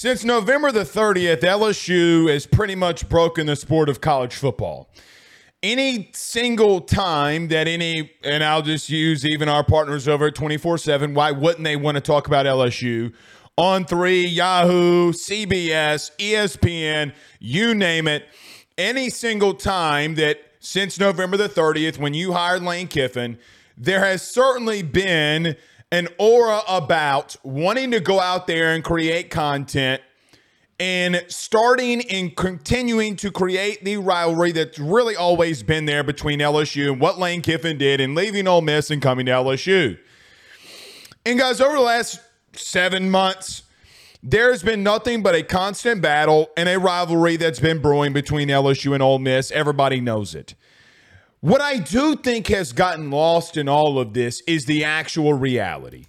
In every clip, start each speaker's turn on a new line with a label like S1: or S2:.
S1: Since November the 30th, LSU has pretty much broken the sport of college football. Any single time that and I'll just use even our partners over at 24/7, why wouldn't they want to talk about LSU? On3, Yahoo, CBS, ESPN, you name it. Any single time that since November the 30th, when you hired Lane Kiffin, there has certainly been an aura about wanting to go out there and create content and starting and continuing to create the rivalry that's really always been there between LSU and what Lane Kiffin did in leaving Ole Miss and coming to LSU. And guys, over the last 7 months, there's been nothing but a constant battle and a rivalry that's been brewing between LSU and Ole Miss. Everybody knows it. What I do think has gotten lost in all of this is the actual reality.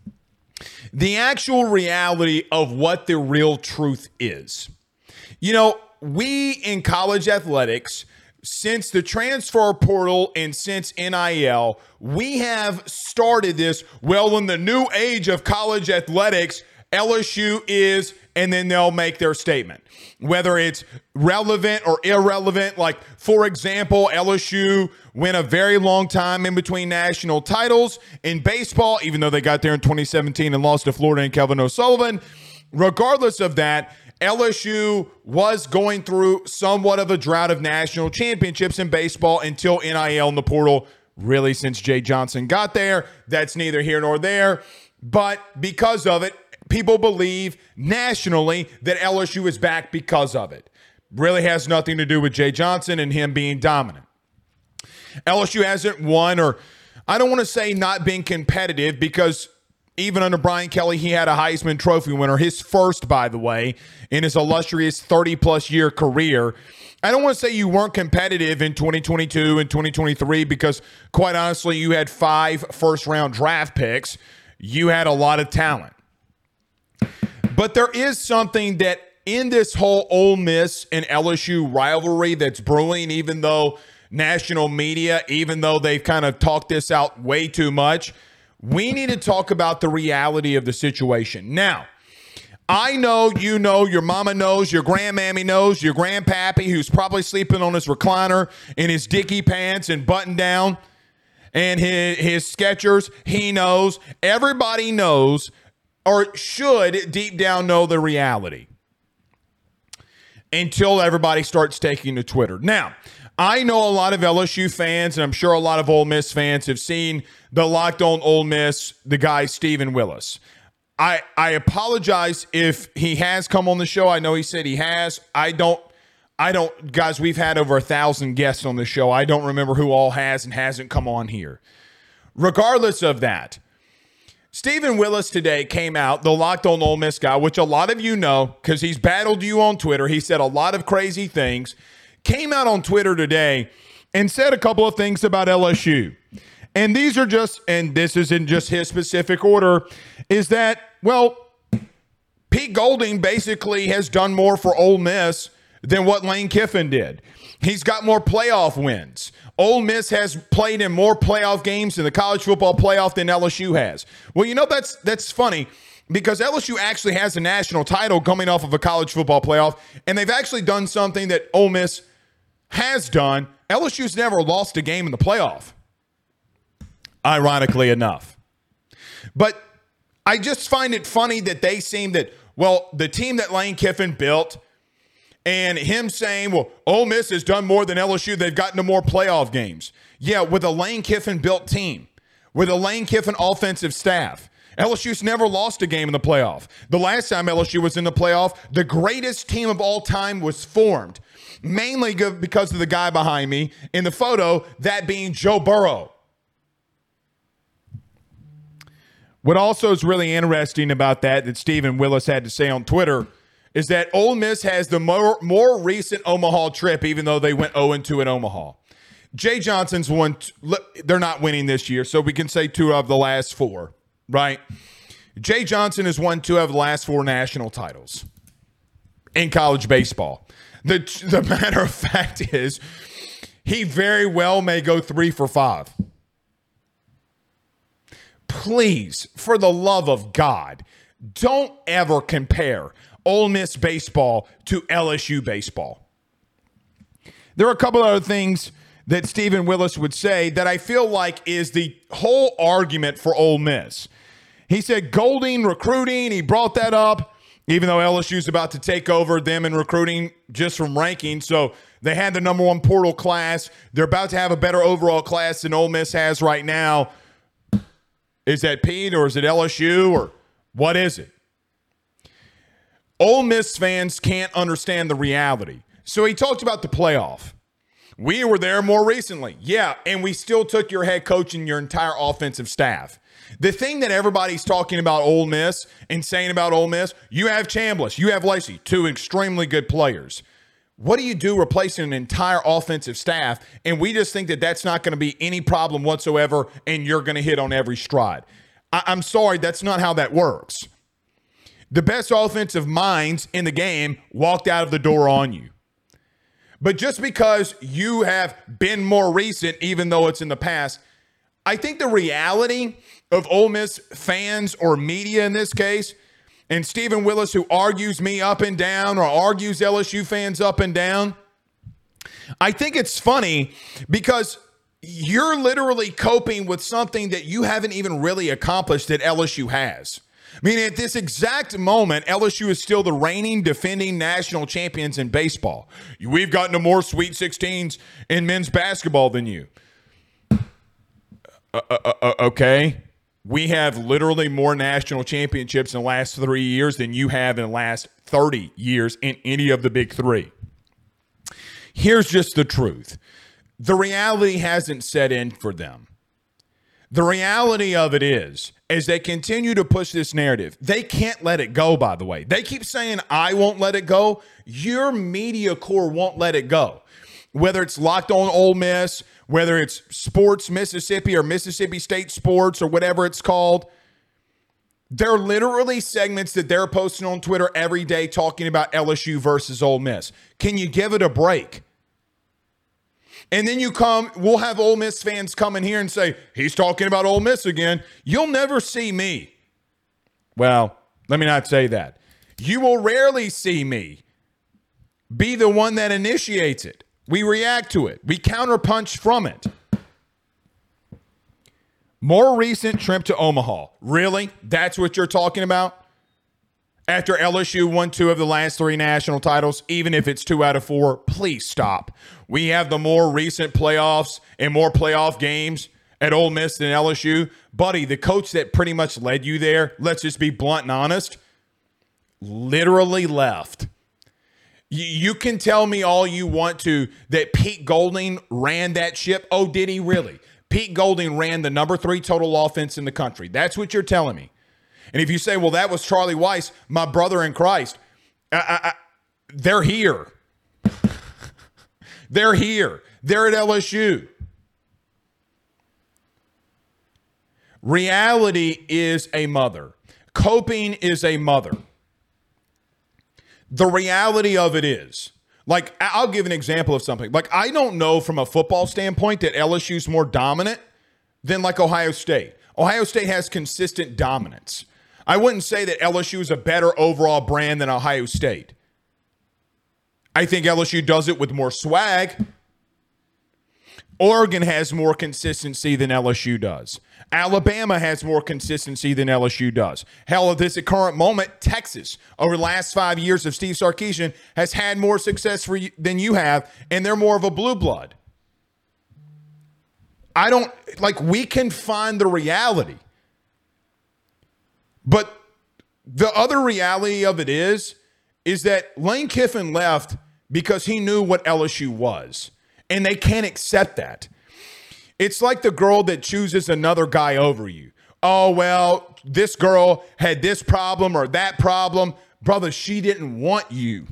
S1: The actual reality of what the real truth is. You know, we in college athletics, since the transfer portal and since NIL, we have started this, well, in the new age of college athletics, LSU is, and then they'll make their statement. Whether it's relevant or irrelevant, like, for example, LSU went a very long time in between national titles in baseball, even though they got there in 2017 and lost to Florida and Kelvin O'Sullivan. Regardless of that, LSU was going through somewhat of a drought of national championships in baseball until NIL in the portal, really since Jay Johnson got there. That's neither here nor there. But because of it, people believe nationally that LSU is back because of it. Really has nothing to do with Jay Johnson and him being dominant. LSU hasn't won, or I don't want to say not being competitive, because even under Brian Kelly, he had a Heisman Trophy winner, his first, by the way, in his illustrious 30-plus year career. I don't want to say you weren't competitive in 2022 and 2023 because, quite honestly, you had 5 first-round draft picks. You had a lot of talent. But there is something that in this whole Ole Miss and LSU rivalry that's brewing, even though national media, even though they've kind of talked this out way too much, we need to talk about the reality of the situation. Now, I know, you know, your mama knows, your grandmammy knows, your grandpappy, who's probably sleeping on his recliner in his dicky pants and button down and his Skechers, he knows. Everybody knows, or should deep down know, the reality until everybody starts taking to Twitter. Now, I know a lot of LSU fans, and I'm sure a lot of Ole Miss fans have seen the Locked On Ole Miss, the guy Stephen Willis. I apologize if he has come on the show. I know he said he has. I don't, guys, we've had over 1,000 guests on the show. I don't remember who all has and hasn't come on here. Regardless of that, Stephen Willis today came out, the Locked On Ole Miss guy, which a lot of you know because he's battled you on Twitter. He said a lot of crazy things. Came out on Twitter today and said a couple of things about LSU. And these are just, and this is in just his specific order, is that, well, Pete Golding basically has done more for Ole Miss than what Lane Kiffin did. He's got more playoff wins. Ole Miss has played in more playoff games in the college football playoff than LSU has. Well, you know, that's funny because LSU actually has a national title coming off of a college football playoff, and they've actually done something that Ole Miss has done. LSU's never lost a game in the playoff, ironically enough. But I just find it funny that they seem that, well, the team that Lane Kiffin built and him saying, well, Ole Miss has done more than LSU. They've gotten to more playoff games. Yeah, with a Lane Kiffin built team, with a Lane Kiffin offensive staff, LSU's never lost a game in the playoff. The last time LSU was in the playoff, the greatest team of all time was formed, mainly because of the guy behind me in the photo, that being Joe Burrow. What also is really interesting about that Stephen Willis had to say on Twitter is that Ole Miss has the more recent Omaha trip, even though they went 0-2 in Omaha. Jay Johnson's won. They're not winning this year, so we can say 2 of the last 4, right? Jay Johnson has won 2 of the last 4 national titles in college baseball. The matter of fact is he very well may go 3 for 5. Please, for the love of God, Don't ever compare Ole Miss baseball to LSU baseball. There are a couple other things that Stephen Willis would say that I feel like is the whole argument for Ole Miss. He said Golding recruiting, he brought that up, even though LSU's about to take over them in recruiting just from ranking. So they had the number one portal class. They're about to have a better overall class than Ole Miss has right now. Is that Pete or is it LSU or what is it? Ole Miss fans can't understand the reality. So he talked about the playoff. We were there more recently. Yeah, and we still took your head coach and your entire offensive staff. The thing that everybody's talking about Ole Miss and saying about Ole Miss, you have Chambliss, you have Lacey, two extremely good players. What do you do replacing an entire offensive staff? And we just think that that's not going to be any problem whatsoever and you're going to hit on every stride. I'm sorry, that's not how that works. The best offensive minds in the game walked out of the door on you. But just because you have been more recent, even though it's in the past, I think the reality of Ole Miss fans or media in this case, and Stephen Willis, who argues me up and down or argues LSU fans up and down, I think it's funny because you're literally coping with something that you haven't even really accomplished that LSU has. I mean, at this exact moment, LSU is still the reigning, defending national champions in baseball. We've gotten to more Sweet 16s in men's basketball than you. Okay. We have literally more national championships in the last 3 years than you have in the last 30 years in any of the big three. Here's just the truth. The reality hasn't set in for them. The reality of it is, as they continue to push this narrative, they can't let it go, by the way. They keep saying, I won't let it go. Your media core won't let it go. Whether it's Locked On Ole Miss, whether it's Sports Mississippi or Mississippi State Sports or whatever it's called, there are literally segments that they're posting on Twitter every day talking about LSU versus Ole Miss. Can you give it a break? And then we'll have Ole Miss fans come in here and say, he's talking about Ole Miss again. You'll never see me. Well, let me not say that. You will rarely see me be the one that initiates it. We react to it. We counterpunch from it. More recent trip to Omaha. Really? That's what you're talking about? After LSU won 2 of the last 3 national titles, even if it's 2 out of 4, please stop. We have the more recent playoffs and more playoff games at Ole Miss than LSU. Buddy, the coach that pretty much led you there, let's just be blunt and honest, literally left. You can tell me all you want to that Pete Golding ran that ship. Oh, did he really? Pete Golding ran the number 3 total offense in the country. That's what you're telling me. And if you say, well, that was Charlie Weiss, my brother in Christ, they're here. They're here. They're at LSU. Reality is a mother. Coping is a mother. The reality of it is, like, I'll give an example of something. Like, I don't know from a football standpoint that LSU's more dominant than like Ohio State. Ohio State has consistent dominance. I wouldn't say that LSU is a better overall brand than Ohio State. I think LSU does it with more swag. Oregon has more consistency than LSU does. Alabama has more consistency than LSU does. Hell, at this current moment, Texas, over the last 5 years of Steve Sarkisian, has had more success than you have, and they're more of a blue blood. We can find the reality. But the other reality of it is that Lane Kiffin left because he knew what LSU was, and they can't accept that. It's like the girl that chooses another guy over you. Oh, well, this girl had this problem or that problem. Brother, she didn't want you.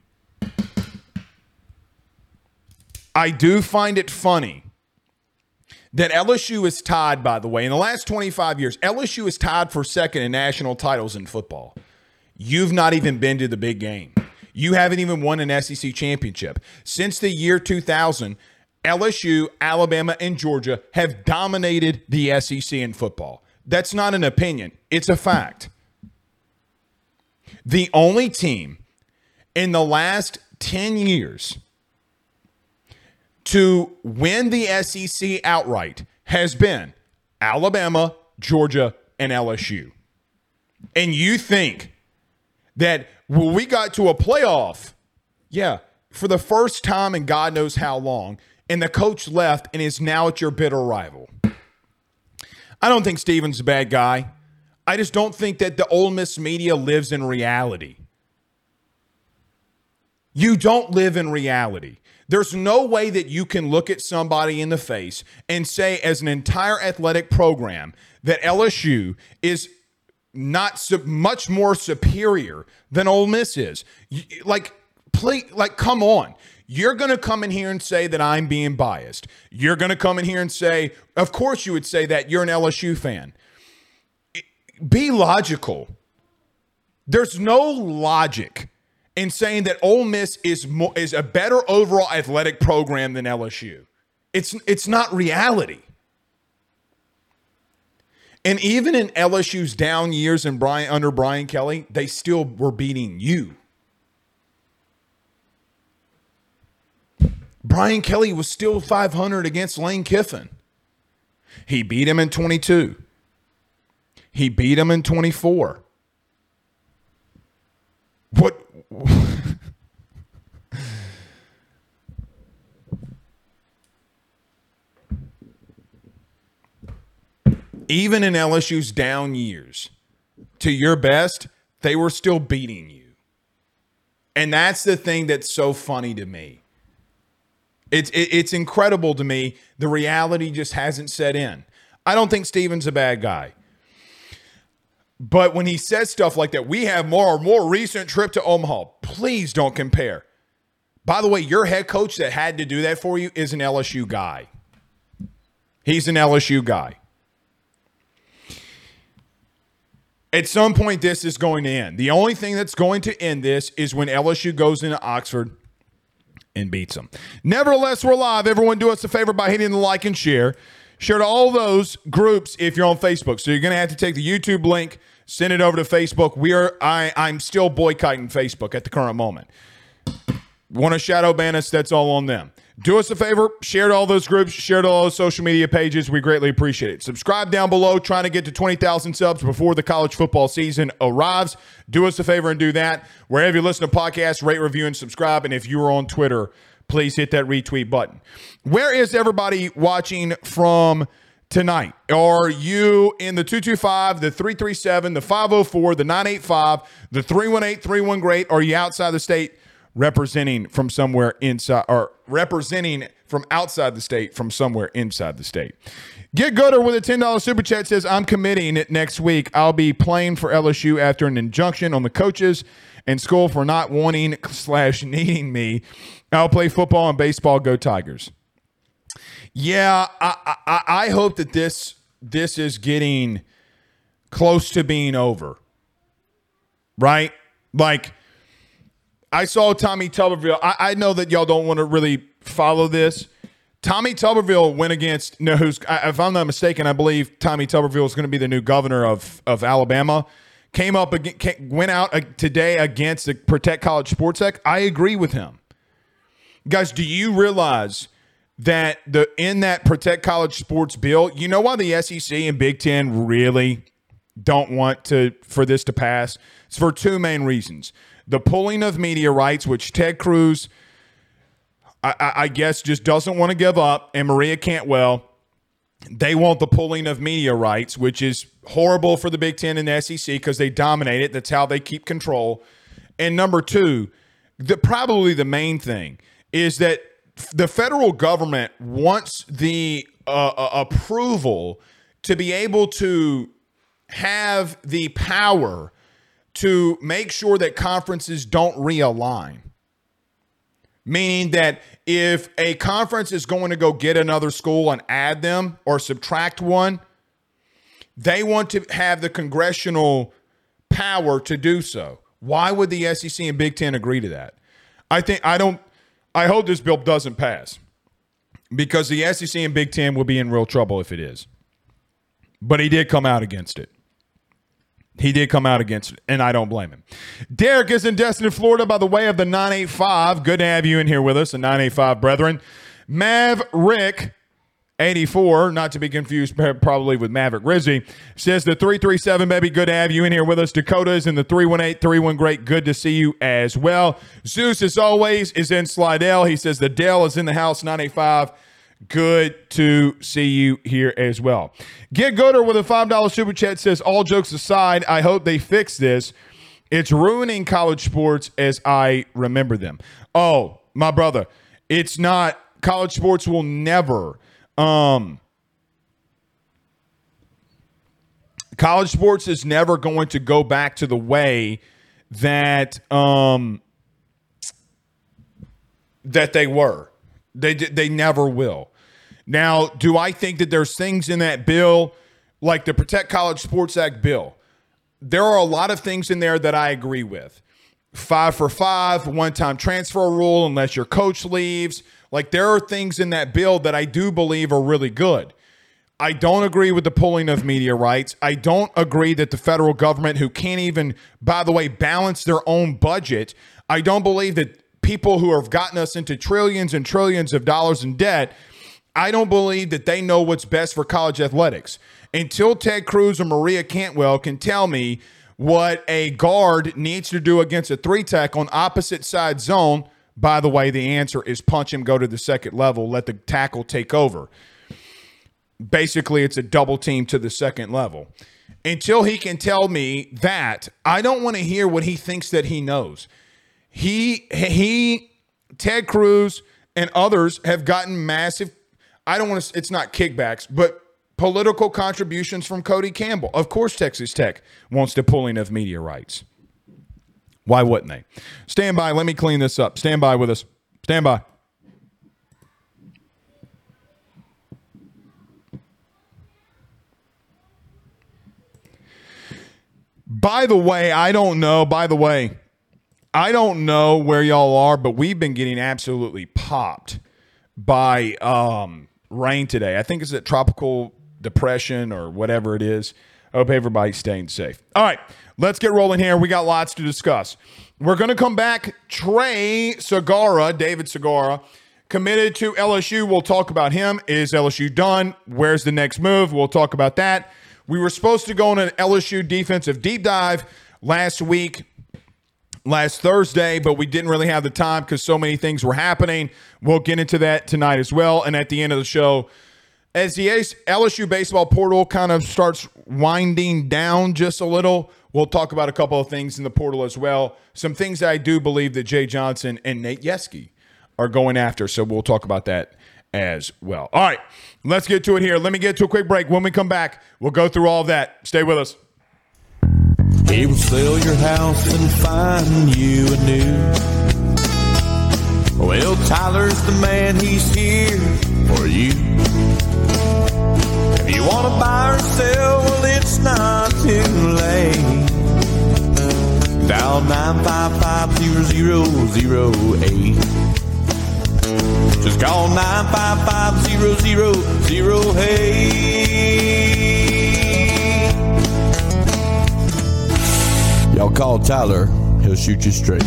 S1: I do find it funny that LSU is tied, by the way, in the last 25 years, LSU is tied for second in national titles in football. You've not even been to the big game. You haven't even won an SEC championship. Since the year 2000, LSU, Alabama, and Georgia have dominated the SEC in football. That's not an opinion. It's a fact. The only team in the last 10 years to win the SEC outright has been Alabama, Georgia, and LSU. And you think that when we got to a playoff, for the first time in God knows how long, and the coach left and is now at your bitter rival. I don't think Steven's a bad guy. I just don't think that the Ole Miss media lives in reality. You don't live in reality. There's no way that you can look at somebody in the face and say, as an entire athletic program, that LSU is not much more superior than Ole Miss is. Come on. You're going to come in here and say that I'm being biased. You're going to come in here and say, of course you would say that you're an LSU fan. Be logical. There's no logic in saying that Ole Miss is a better overall athletic program than LSU. It's not reality. And even in LSU's down years under Brian Kelly, they still were beating you. Brian Kelly was still 500 against Lane Kiffin. He beat him in 22. He beat him in 24. What? Even in LSU's down years, to your best, they were still beating you. And that's the thing that's so funny to me. It's incredible to me. The reality just hasn't set in. I don't think Steven's a bad guy. But when he says stuff like that, we have more recent trip to Omaha. Please don't compare. By the way, your head coach that had to do that for you is an LSU guy. He's an LSU guy. At some point, this is going to end. The only thing that's going to end this is when LSU goes into Oxford and beats them. Nevertheless, we're live. Everyone do us a favor by hitting the like and share. Share to all those groups if you're on Facebook. So you're going to have to take the YouTube link, send it over to Facebook. I'm still boycotting Facebook at the current moment. Want to shadow ban us? That's all on them. Do us a favor, share to all those groups, share to all those social media pages. We greatly appreciate it. Subscribe down below, trying to get to 20,000 subs before the college football season arrives. Do us a favor and do that. Wherever you listen to podcasts, rate, review, and subscribe. And if you are on Twitter, please hit that retweet button. Where is everybody watching from tonight? Are you in the 225, the 337, the 504, the 985, the 318-31 great? Are you outside the state? Representing from somewhere inside, or representing from outside the state from somewhere inside the state. Get Gooder with a $10 super chat says, I'm committing it next week. I'll be playing for LSU after an injunction on the coaches and school for not wanting / needing me. I'll play football and baseball. Go Tigers. Yeah, I hope that this is getting close to being over. Right? Like, I saw Tommy Tuberville. I know that y'all don't want to really follow this. Tommy Tuberville went against, if I'm not mistaken, I believe Tommy Tuberville is going to be the new governor of Alabama. Went out today against the Protect College Sports Act. I agree with him. Guys, do you realize that in that Protect College Sports bill, you know why the SEC and Big Ten really don't want for this to pass? It's for two main reasons. The pulling of media rights, which Ted Cruz, I guess, just doesn't want to give up, and Maria Cantwell, they want the pulling of media rights, which is horrible for the Big Ten and the SEC because they dominate it. That's how they keep control. And number two, probably the main thing is that the federal government wants the approval to be able to have the power to make sure that conferences don't realign. Meaning that if a conference is going to go get another school and add them or subtract one, they want to have the congressional power to do so. Why would the SEC and Big Ten agree to that? I hope this bill doesn't pass because the SEC and Big Ten will be in real trouble if it is. But he did come out against it. He did come out against it, and I don't blame him. Derek is in Destin, Florida, by the way of the 985. Good to have you in here with us, the 985 brethren. Maverick 84, not to be confused probably with Maverick Rizzi, says the 337, baby. Good to have you in here with us. Dakota is in the 318, great. Good to see you as well. Zeus, as always, is in Slidell. He says the Dell is in the house, 985. Good to see you here as well. Get Gooder with a $5 super chat says, all jokes aside, I hope they fix this. It's ruining college sports as I remember them. Oh, my brother, it's not. College sports will never. College sports is never going to go back to the way that that they were. They never will. Now, do I think that there's things in that bill, like the Protect College Sports Act bill? There are a lot of things in there that I agree with. 5 for 5, one-time transfer rule unless your coach leaves. Like, there are things in that bill that I do believe are really good. I don't agree with the pulling of media rights. I don't agree that the federal government, who can't even, by the way, balance their own budget, I don't believe that people who have gotten us into trillions and trillions of dollars in debt, I don't believe that they know what's best for college athletics. Until Ted Cruz or Maria Cantwell can tell me what a guard needs to do against a 3-tech on opposite side zone, by the way, the answer is punch him, go to the second level, let the tackle take over. Basically, it's a double team to the second level. Until he can tell me that, I don't want to hear what he thinks that he knows. Ted Cruz and others have gotten massive, I don't want to, it's not kickbacks, but political contributions from Cody Campbell. Of course, Texas Tech wants the pulling of media rights. Why wouldn't they? Stand by. Let me clean this up. Stand by with us. Stand by. By the way, I don't know where y'all are, but we've been getting absolutely popped by rain today. I think it's a tropical depression or whatever it is. I hope everybody's staying safe. All right, let's get rolling here. We got lots to discuss. We're going to come back. Trey Segura, David Segura, committed to LSU. We'll talk about him. Is LSU done? Where's the next move? We'll talk about that. We were supposed to go on an LSU defensive deep dive last Thursday, but we didn't really have the time because so many things were happening. We'll get into that tonight as well. And at the end of the show, as the LSU baseball portal kind of starts winding down just a little, we'll talk about a couple of things in the portal as well. Some things that I do believe that Jay Johnson and Nate Yeskie are going after, so we'll talk about that as well. All right, let's get to it here. Let me get to a quick break. When we come back, we'll go through all of that. Stay with us.
S2: He will sell your house and find you a new. Well, Tyler's the man, he's here for you. If you want to buy or sell, well, it's not too late. Dial 955-0008. Just call 955-0008. Y'all call Tyler, he'll shoot you straight.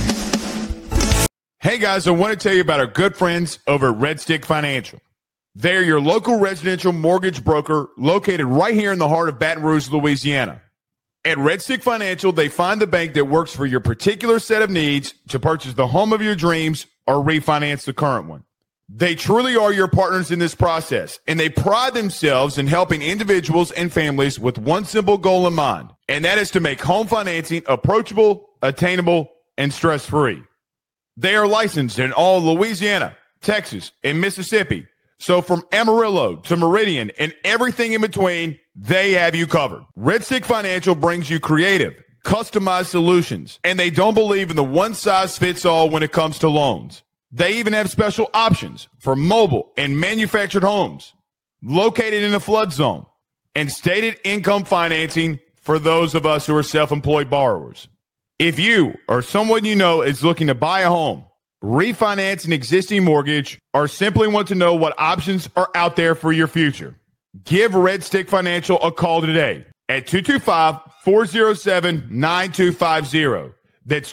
S1: Hey guys, I want to tell you about our good friends over at Red Stick Financial. They're your local residential mortgage broker located right here in the heart of Baton Rouge, Louisiana. At Red Stick Financial, they find the bank that works for your particular set of needs to purchase the home of your dreams or refinance the current one. They truly are your partners in this process, and they pride themselves in helping individuals and families with one simple goal in mind, and that is to make home financing approachable, attainable, and stress-free. They are licensed in all Louisiana, Texas, and Mississippi. So from Amarillo to Meridian and everything in between, they have you covered. Red Stick Financial brings you creative, customized solutions, and they don't believe in the one-size-fits-all when it comes to loans. They even have special options for mobile and manufactured homes located in a flood zone and stated income financing for those of us who are self-employed borrowers. If you or someone you know is looking to buy a home, refinance an existing mortgage, or simply want to know what options are out there for your future, give Red Stick Financial a call today at 225-407-9250. That's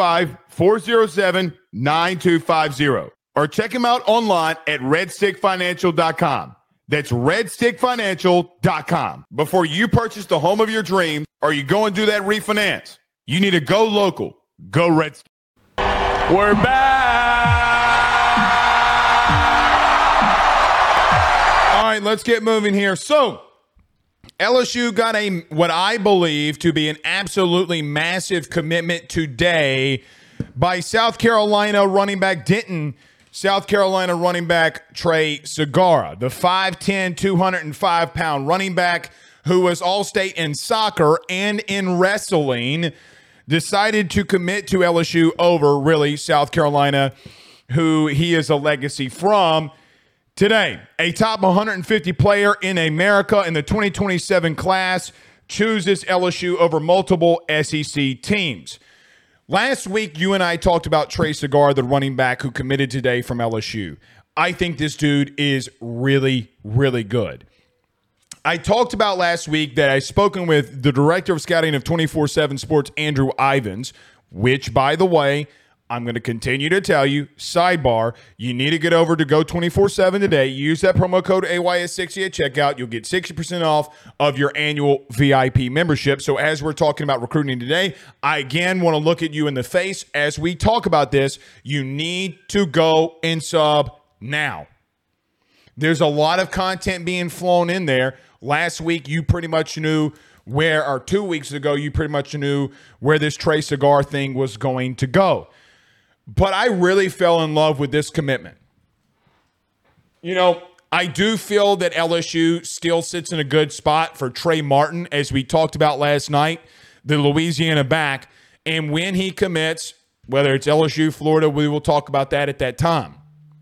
S1: 225-407-9250. Or check him out online at redstickfinancial.com. That's redstickfinancial.com. Before you purchase the home of your dreams or you go and do that refinance, you need to go local. Go Red Stick.
S2: We're back.
S1: All right, let's get moving here. So, LSU got what I believe to be an absolutely massive commitment today by South Carolina running back Denton, South Carolina running back Trey Segarra, the 5'10", 205-pound running back who was All-State in soccer and in wrestling, decided to commit to LSU over really South Carolina, who he is a legacy from. Today, a top 150 player in America in the 2027 class chooses LSU over multiple SEC teams. Last week, you and I talked about Trey Segarra, the running back who committed today from LSU. I think this dude is really, really good. I talked about last week that I've spoken with the director of scouting of 24/7 Sports, Andrew Ivins, which, by the way, I'm going to continue to tell you, sidebar, you need to get over to Go 24/7 today. Use that promo code AYS60 at checkout. You'll get 60% off of your annual VIP membership. So as we're talking about recruiting today, I again want to look at you in the face as we talk about this. You need to go and sub now. There's a lot of content being flown in there. Last week, you pretty much knew where, or 2 weeks ago, you pretty much knew where this Trey Segarra thing was going to go. But I really fell in love with this commitment. You know, I do feel that LSU still sits in a good spot for Trey Martin, as we talked about last night, the Louisiana back. And when he commits, whether it's LSU, Florida, we will talk about that at that time.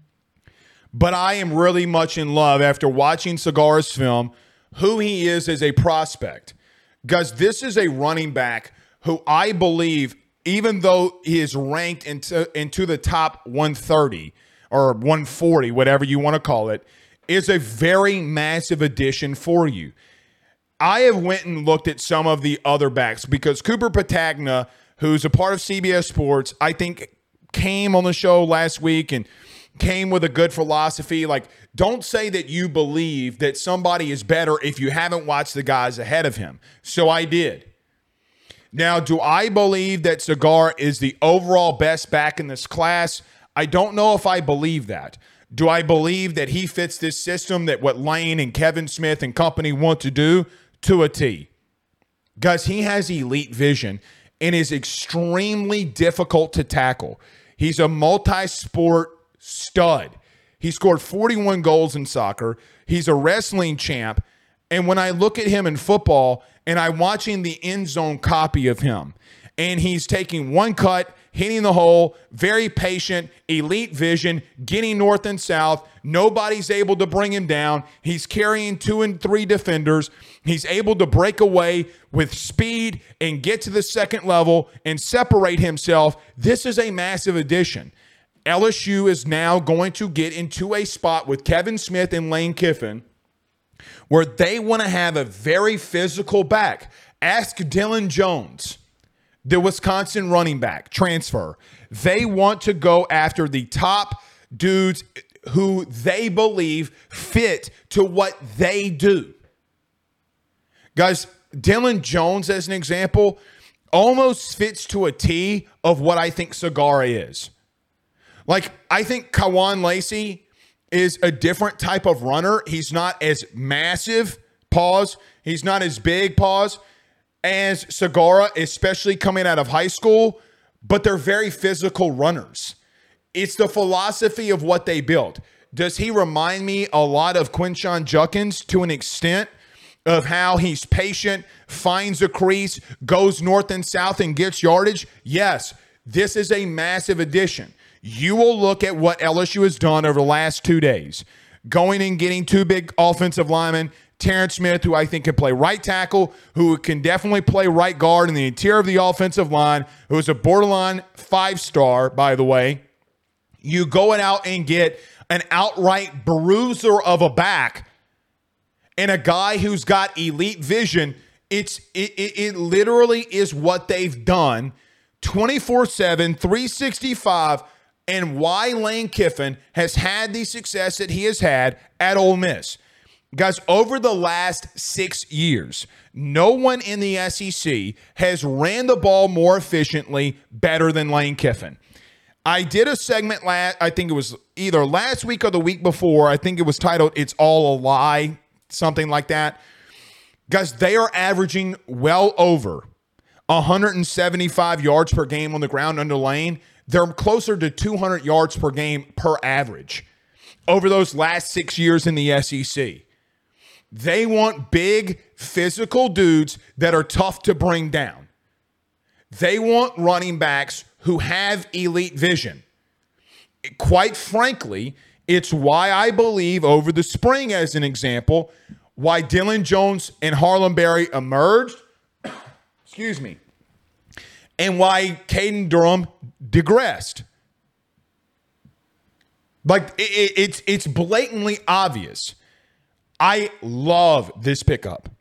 S1: But I am really much in love after watching Segarra's film, who he is as a prospect. Because this is a running back who I believe, even though he is ranked into the top 130 or 140, whatever you want to call it, is a very massive addition for you. I have went and looked at some of the other backs because Cooper Patagna, who's a part of CBS Sports, I think came on the show last week and came with a good philosophy. Like, don't say that you believe that somebody is better if you haven't watched the guys ahead of him. So I did. Now, do I believe that Segarra is the overall best back in this class? I don't know if I believe that. Do I believe that he fits this system, that what Lane and Kevin Smith and company want to do? To a T. Guys, he has elite vision and is extremely difficult to tackle. He's a multi-sport stud. He scored 41 goals in soccer. He's a wrestling champ. And when I look at him in football and I'm watching the end zone copy of him, and he's taking one cut, hitting the hole, very patient, elite vision, getting north and south. Nobody's able to bring him down. He's carrying 2 and 3 defenders. He's able to break away with speed and get to the second level and separate himself. This is a massive addition. LSU is now going to get into a spot with Kevin Smith and Lane Kiffin where they want to have a very physical back. Ask Dylan Jones, the Wisconsin running back transfer. They want to go after the top dudes who they believe fit to what they do. Guys, Dylan Jones, as an example, almost fits to a T of what I think Segarra is. Like, I think Kawan Lacey is a different type of runner. He's not as massive, pause. He's not as big, pause, as Segarra, especially coming out of high school, but they're very physical runners. It's the philosophy of what they built. Does he remind me a lot of Quinshon Judkins to an extent of how he's patient, finds a crease, goes north and south and gets yardage? Yes, this is a massive addition. You will look at what LSU has done over the last 2 days, going and getting 2 big offensive linemen, Terrence Smith, who I think can play right tackle, who can definitely play right guard in the interior of the offensive line, who is a borderline 5-star, by the way. You go out and get an outright bruiser of a back and a guy who's got elite vision It literally is what they've done 24/7, 365, and why Lane Kiffin has had the success that he has had at Ole Miss. Guys, over the last 6 years, no one in the SEC has ran the ball more efficiently better than Lane Kiffin. I did a segment I think it was either last week or the week before. I think it was titled "It's All a Lie," something like that. Guys, they are averaging well over 175 yards per game on the ground under Lane. They're closer to 200 yards per game per average over those last 6 years in the SEC. They want big, physical dudes that are tough to bring down. They want running backs who have elite vision. Quite frankly, it's why I believe over the spring, as an example, why Dylan Jones and Harlem Berry emerged, excuse me, and why Caden Durham digressed. Like, it's blatantly obvious. I love this pickup.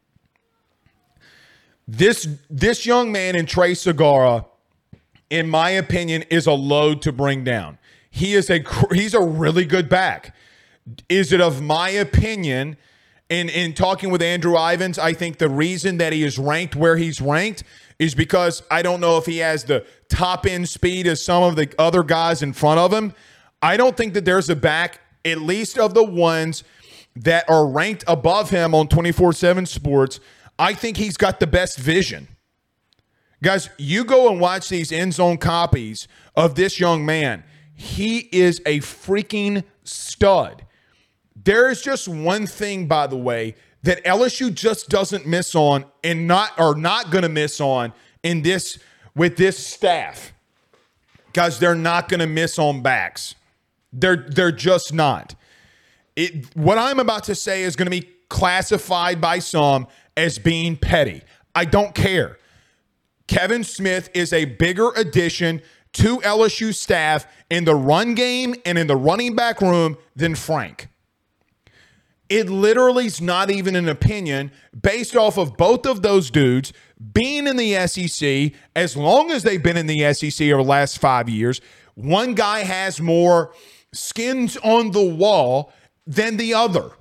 S1: This young man in Trey Segura, in my opinion, is a load to bring down. He's a really good back. Is it of my opinion? In talking with Andrew Ivins, I think the reason that he is ranked where he's ranked is because I don't know if he has the top end speed as some of the other guys in front of him. I don't think that there's a back, at least of the ones that are ranked above him on 24/7 Sports. I think he's got the best vision. Guys, you go and watch these end zone copies of this young man. He is a freaking stud. There is just one thing, by the way, that LSU just doesn't miss on and not going to miss on with this staff. Guys, they're not going to miss on backs. They're just not. What I'm about to say is going to be classified by some as being petty. I don't care. Kevin Smith is a bigger addition to LSU staff in the run game and in the running back room than Frank. It literally is not even an opinion based off of both of those dudes being in the SEC as long as they've been in the SEC over the last 5 years. One guy has more skins on the wall than the other.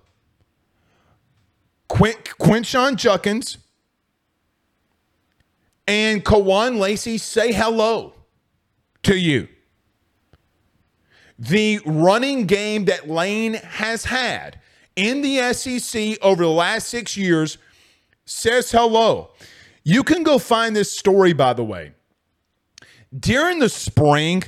S1: Quinshon Judkins and Kawan Lacey, say hello to you. The running game that Lane has had in the SEC over the last 6 years says hello. You can go find this story, by the way. During the spring,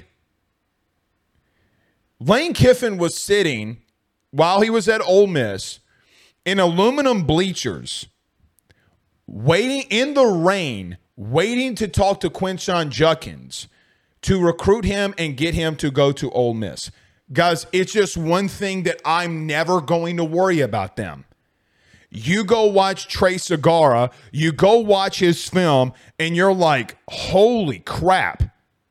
S1: Lane Kiffin was sitting while he was at Ole Miss in aluminum bleachers, waiting in the rain, waiting to talk to Quinshon Judkins to recruit him and get him to go to Ole Miss. Guys, it's just one thing that I'm never going to worry about them. You go watch Trey Segura, you go watch his film, and you're like, holy crap.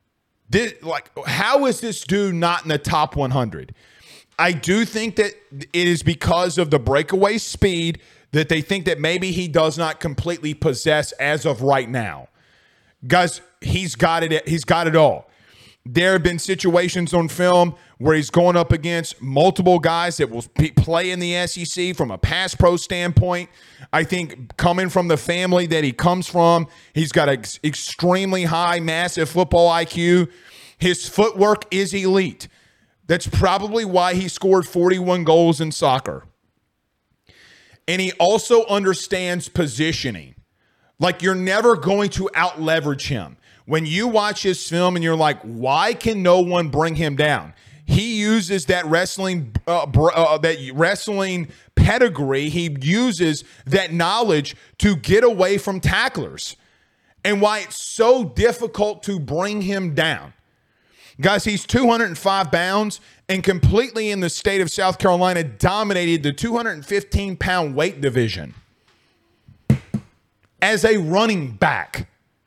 S1: How is this dude not in the top 100? I do think that it is because of the breakaway speed that they think that maybe he does not completely possess as of right now. Guys, he's got it. He's got it all. There have been situations on film where he's going up against multiple guys that will play in the SEC from a pass pro standpoint. I think coming from the family that he comes from, he's got an extremely high, massive football IQ. His footwork is elite. That's probably why he scored 41 goals in soccer. And he also understands positioning. Like, you're never going to out-leverage him. When you watch his film and you're like, why can no one bring him down? He uses that wrestling pedigree. He uses that knowledge to get away from tacklers. And why it's so difficult to bring him down. Guys, he's 205 pounds and completely in the state of South Carolina dominated the 215-pound weight division as a running back.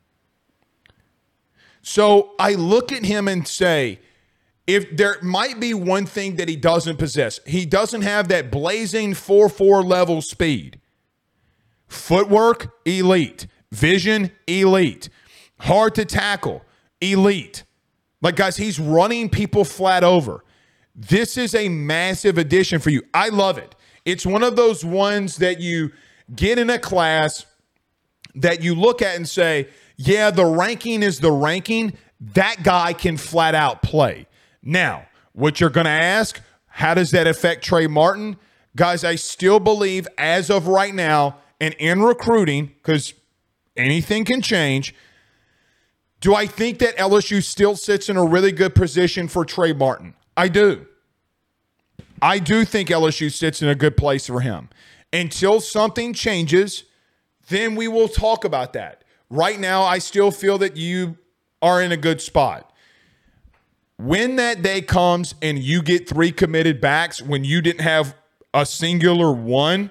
S1: So I look at him and say, if there might be one thing that he doesn't possess, he doesn't have that blazing 4.4 level speed. Footwork, elite. Vision, elite. Hard to tackle, elite. Like, guys, he's running people flat over. This is a massive addition for you. I love it. It's one of those ones that you get in a class that you look at and say, yeah, the ranking is the ranking. That guy can flat out play. Now, what you're going to ask, how does that affect Trey Martin? Guys, I still believe as of right now and in recruiting, because anything can change, do I think that LSU still sits in a really good position for Trey Martin? I do. I do think LSU sits in a good place for him. Until something changes, then we will talk about that. Right now, I still feel that you are in a good spot. When that day comes and you get 3 committed backs when you didn't have a singular one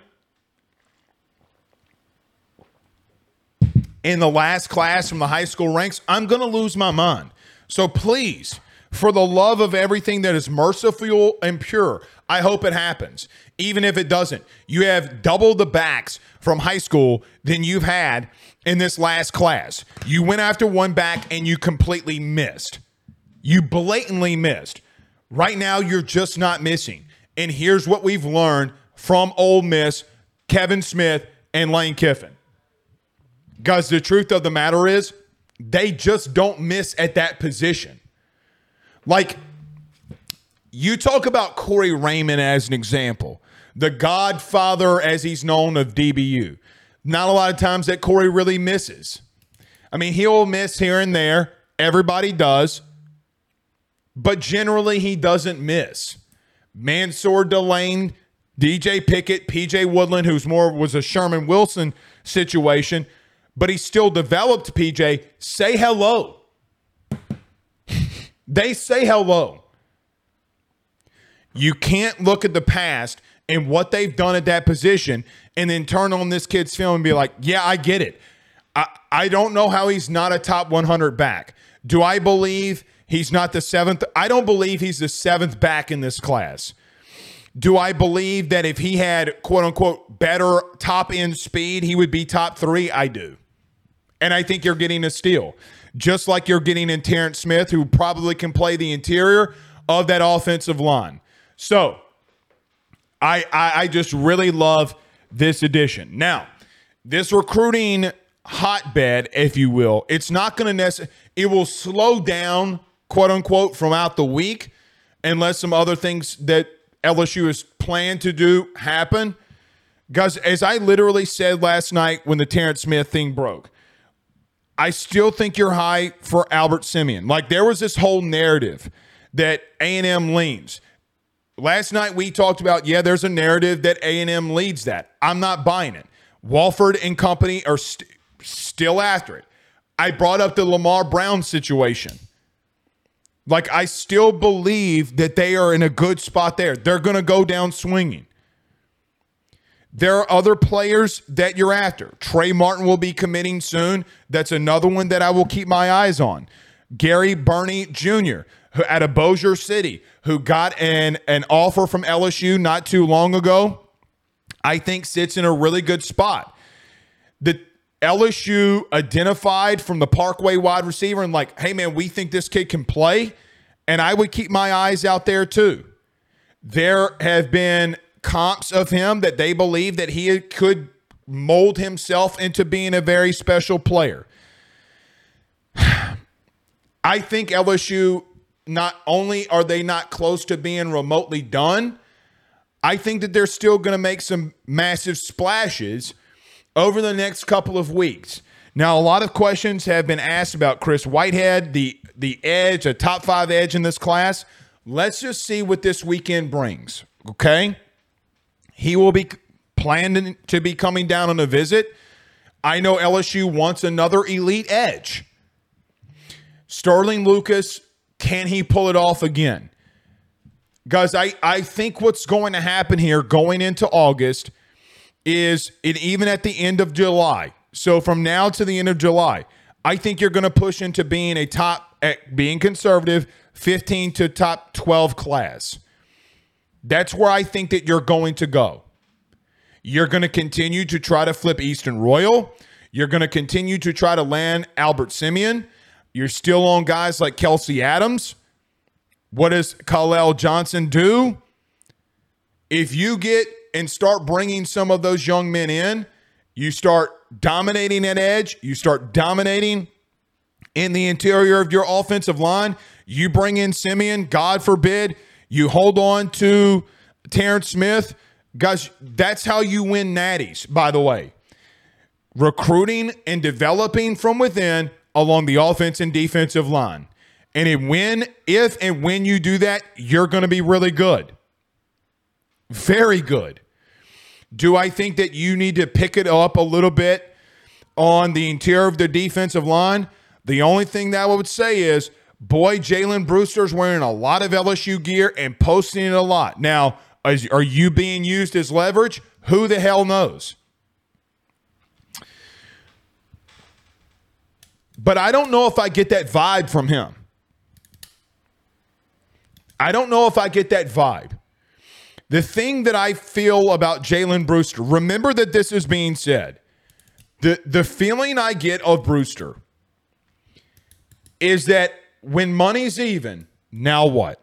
S1: in the last class from the high school ranks, I'm going to lose my mind. So please, for the love of everything that is merciful and pure, I hope it happens. Even if it doesn't, you have double the backs from high school than you've had in this last class. You went after one back and you completely missed. You blatantly missed. Right now, you're just not missing. And here's what we've learned from Ole Miss, Kevin Smith, and Lane Kiffin. Guys, the truth of the matter is they just don't miss at that position. Like, you talk about Corey Raymond as an example, the godfather, as he's known, of DBU. Not a lot of times that Corey really misses. I mean, he'll miss here and there. Everybody does. But generally, he doesn't miss. Mansour Delane, DJ Pickett, PJ Woodland, who's more was a Sherman Wilson situation, but he still developed PJ. Say hello. They say hello. You can't look at the past and what they've done at that position and then turn on this kid's film and be like, yeah, I get it. I don't know how he's not a top 100 back. Do I believe he's not the 7th? I don't believe he's the 7th back in this class. Do I believe that if he had, quote unquote, better top end speed, he would be top 3? I do. And I think you're getting a steal. Just like you're getting in Terrence Smith, who probably can play the interior of that offensive line. So I just really love this addition. Now, this recruiting hotbed, if you will, it's not going to necessarily, it will slow down, quote unquote, throughout the week unless some other things that LSU is planned to do happen. Guys, as I literally said last night when the Terrence Smith thing broke, I still think you're high for Albert Simeon. Like, there was this whole narrative that A&M leans. Last night we talked about, yeah, there's a narrative that A&M leads that. I'm not buying it. Walford and company are still after it. I brought up the Lamar Brown situation. Like, I still believe that they are in a good spot there. They're going to go down swinging. There are other players that you're after. Trey Martin will be committing soon. That's another one that I will keep my eyes on. Gary Burney Jr., who out of Bossier City, who got an offer from LSU not too long ago, I think sits in a really good spot. The LSU identified from the Parkway wide receiver and like, hey, man, we think this kid can play, and I would keep my eyes out there too. There have been comps of him that they believe that he could mold himself into being a very special player. I think LSU, not only are they not close to being remotely done, I think that they're still going to make some massive splashes over the next couple of weeks. Now, a lot of questions have been asked about Chris Whitehead, the edge, a top 5 edge in this class. Let's just see what this weekend brings, okay? He will be planning to be coming down on a visit. I know LSU wants another elite edge. Sterling Lucas, can he pull it off again? Guys, I think what's going to happen here going into August is, even at the end of July, so from now to the end of July, I think you're going to push into being a top, being conservative, 15 to top 12 class. That's where I think that you're going to go. You're going to continue to try to flip Easton Royal. You're going to continue to try to land Albert Simeon. You're still on guys like Kelsey Adams. What does Khalil Johnson do? If you get and start bringing some of those young men in, you start dominating at edge. You start dominating in the interior of your offensive line. You bring in Simeon, God forbid. You hold on to Terrence Smith. Guys, that's how you win natties, by the way. Recruiting and developing from within along the offense and defensive line. And if and when you do that, you're going to be really good. Very good. Do I think that you need to pick it up a little bit on the interior of the defensive line? The only thing that I would say is, boy, Jalen Brewster's wearing a lot of LSU gear and posting it a lot. Now, are you being used as leverage? Who the hell knows? But I don't know if I get that vibe from him. I don't know if I get that vibe. The thing that I feel about Jalen Brewster, remember that this is being said. The feeling I get of Brewster is that when money's even, now what?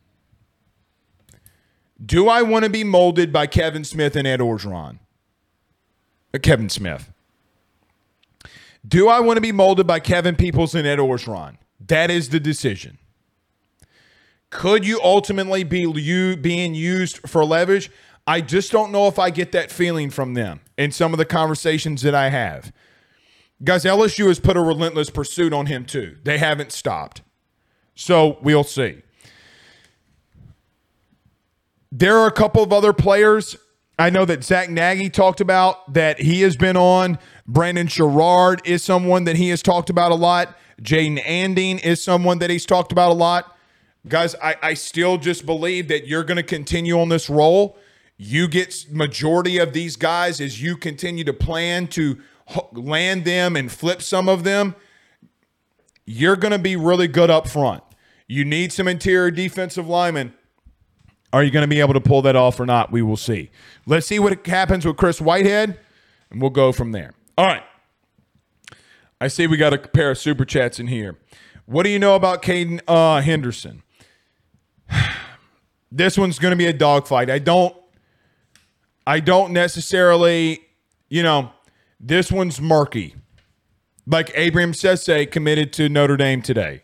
S1: Do I want to be molded by Kevin Smith and Ed Orgeron? Kevin Smith. Do I want to be molded by Kevin Peoples and Ed Orgeron? That is the decision. Could you ultimately be being used for leverage? I just don't know if I get that feeling from them in some of the conversations that I have. Guys, LSU has put a relentless pursuit on him too. They haven't stopped. So we'll see. There are a couple of other players I know that Zach Nagy talked about that he has been on. Brandon Sherrard is someone that he has talked about a lot. Jaden Anding is someone that he's talked about a lot. Guys, I still just believe that you're going to continue on this roll. You get majority of these guys as you continue to plan to land them and flip some of them. You're going to be really good up front. You need some interior defensive linemen. Are you going to be able to pull that off or not? We will see. Let's see what happens with Chris Whitehead, and we'll go from there. All right. I see we got a pair of super chats in here. What do you know about Caden Henderson? This one's going to be a dogfight. I don't necessarily, this one's murky. Like Abraham Sese committed to Notre Dame today.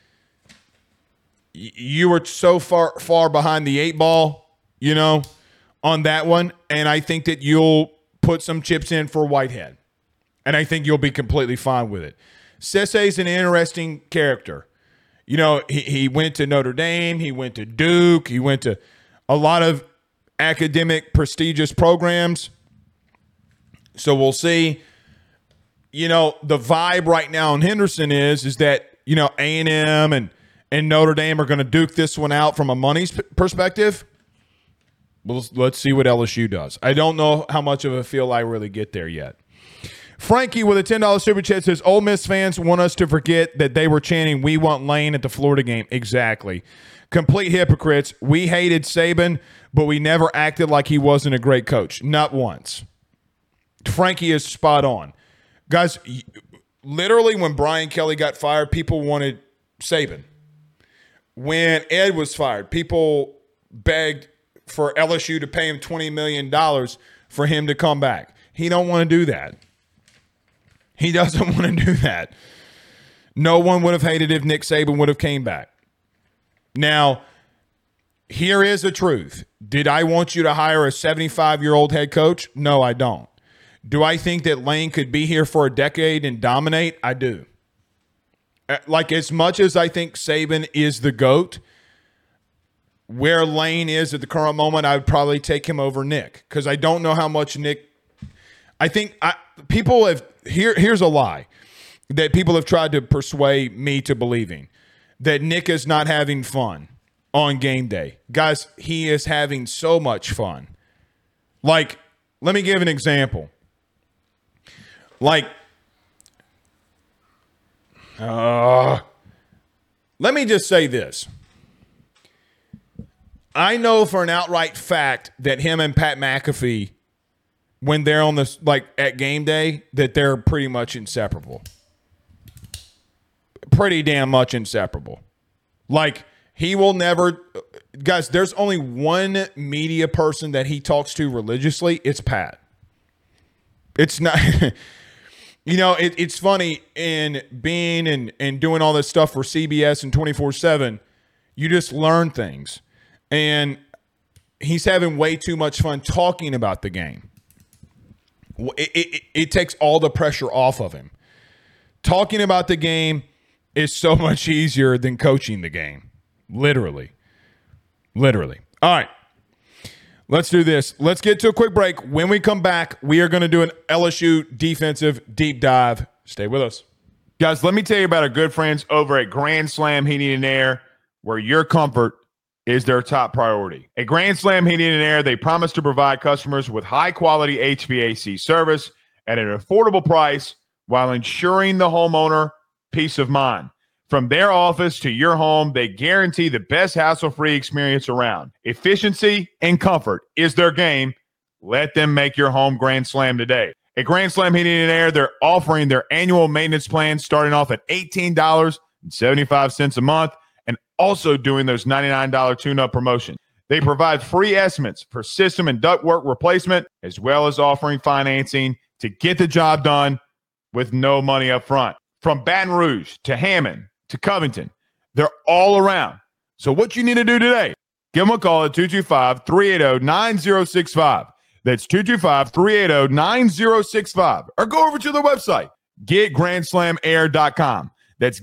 S1: You were so far behind the eight ball, on that one. And I think that you'll put some chips in for Whitehead. And I think you'll be completely fine with it. Sese's an interesting character. He went to Notre Dame. He went to Duke. He went to a lot of academic prestigious programs. So we'll see. The vibe right now in Henderson is that, A&M and Notre Dame are going to duke this one out from a money perspective. Well, let's see what LSU does. I don't know how much of a feel I really get there yet. Frankie with a $10 super chat says, Ole Miss fans want us to forget that they were chanting, "We want Lane" at the Florida game. Exactly. Complete hypocrites. We hated Saban, but we never acted like he wasn't a great coach. Not once. Frankie is spot on. Guys, literally when Brian Kelly got fired, people wanted Saban. When Ed was fired, people begged for LSU to pay him $20 million for him to come back. He don't want to do that. He doesn't want to do that. No one would have hated if Nick Saban would have came back. Now, here is the truth. Did I want you to hire a 75-year-old head coach? No, I don't. Do I think that Lane could be here for a decade and dominate? I do. Like, as much as I think Saban is the GOAT, where Lane is at the current moment, I would probably take him over Nick because I don't know how much Nick – I think people have – here's a lie that people have tried to persuade me to believing, that Nick is not having fun on game day. Guys, he is having so much fun. Like, let me give an example. Let me just say this. I know for an outright fact that him and Pat McAfee when they're on this, like at game day, that they're pretty much inseparable. Pretty damn much inseparable. Like, he will never, guys, there's only one media person that he talks to religiously. It's Pat. It's not, it's funny in being and doing all this stuff for CBS and 24/7, you just learn things. And he's having way too much fun talking about the game. It takes all the pressure off of him. Talking about the game is so much easier than coaching the game. Literally. All right. Let's do this. Let's get to a quick break. When we come back, we are going to do an LSU defensive deep dive. Stay with us.
S3: Guys, let me tell you about our good friends over at Grand Slam Heating and Air, where your comfort is their top priority. At Grand Slam Heating and Air, they promise to provide customers with high-quality HVAC service at an affordable price while ensuring the homeowner peace of mind. From their office to your home, they guarantee the best hassle-free experience around. Efficiency and comfort is their game. Let them make your home Grand Slam today. At Grand Slam Heating and Air, they're offering their annual maintenance plan starting off at $18.75 a month and also doing those $99 tune-up promotion. They provide free estimates for system and ductwork replacement, as well as offering financing to get the job done with no money up front. From Baton Rouge to Hammond to Covington, they're all around. So what you need to do today, give them a call at 225-380-9065. That's 225-380-9065. Or go over to their website, getgrandslamair.com. That's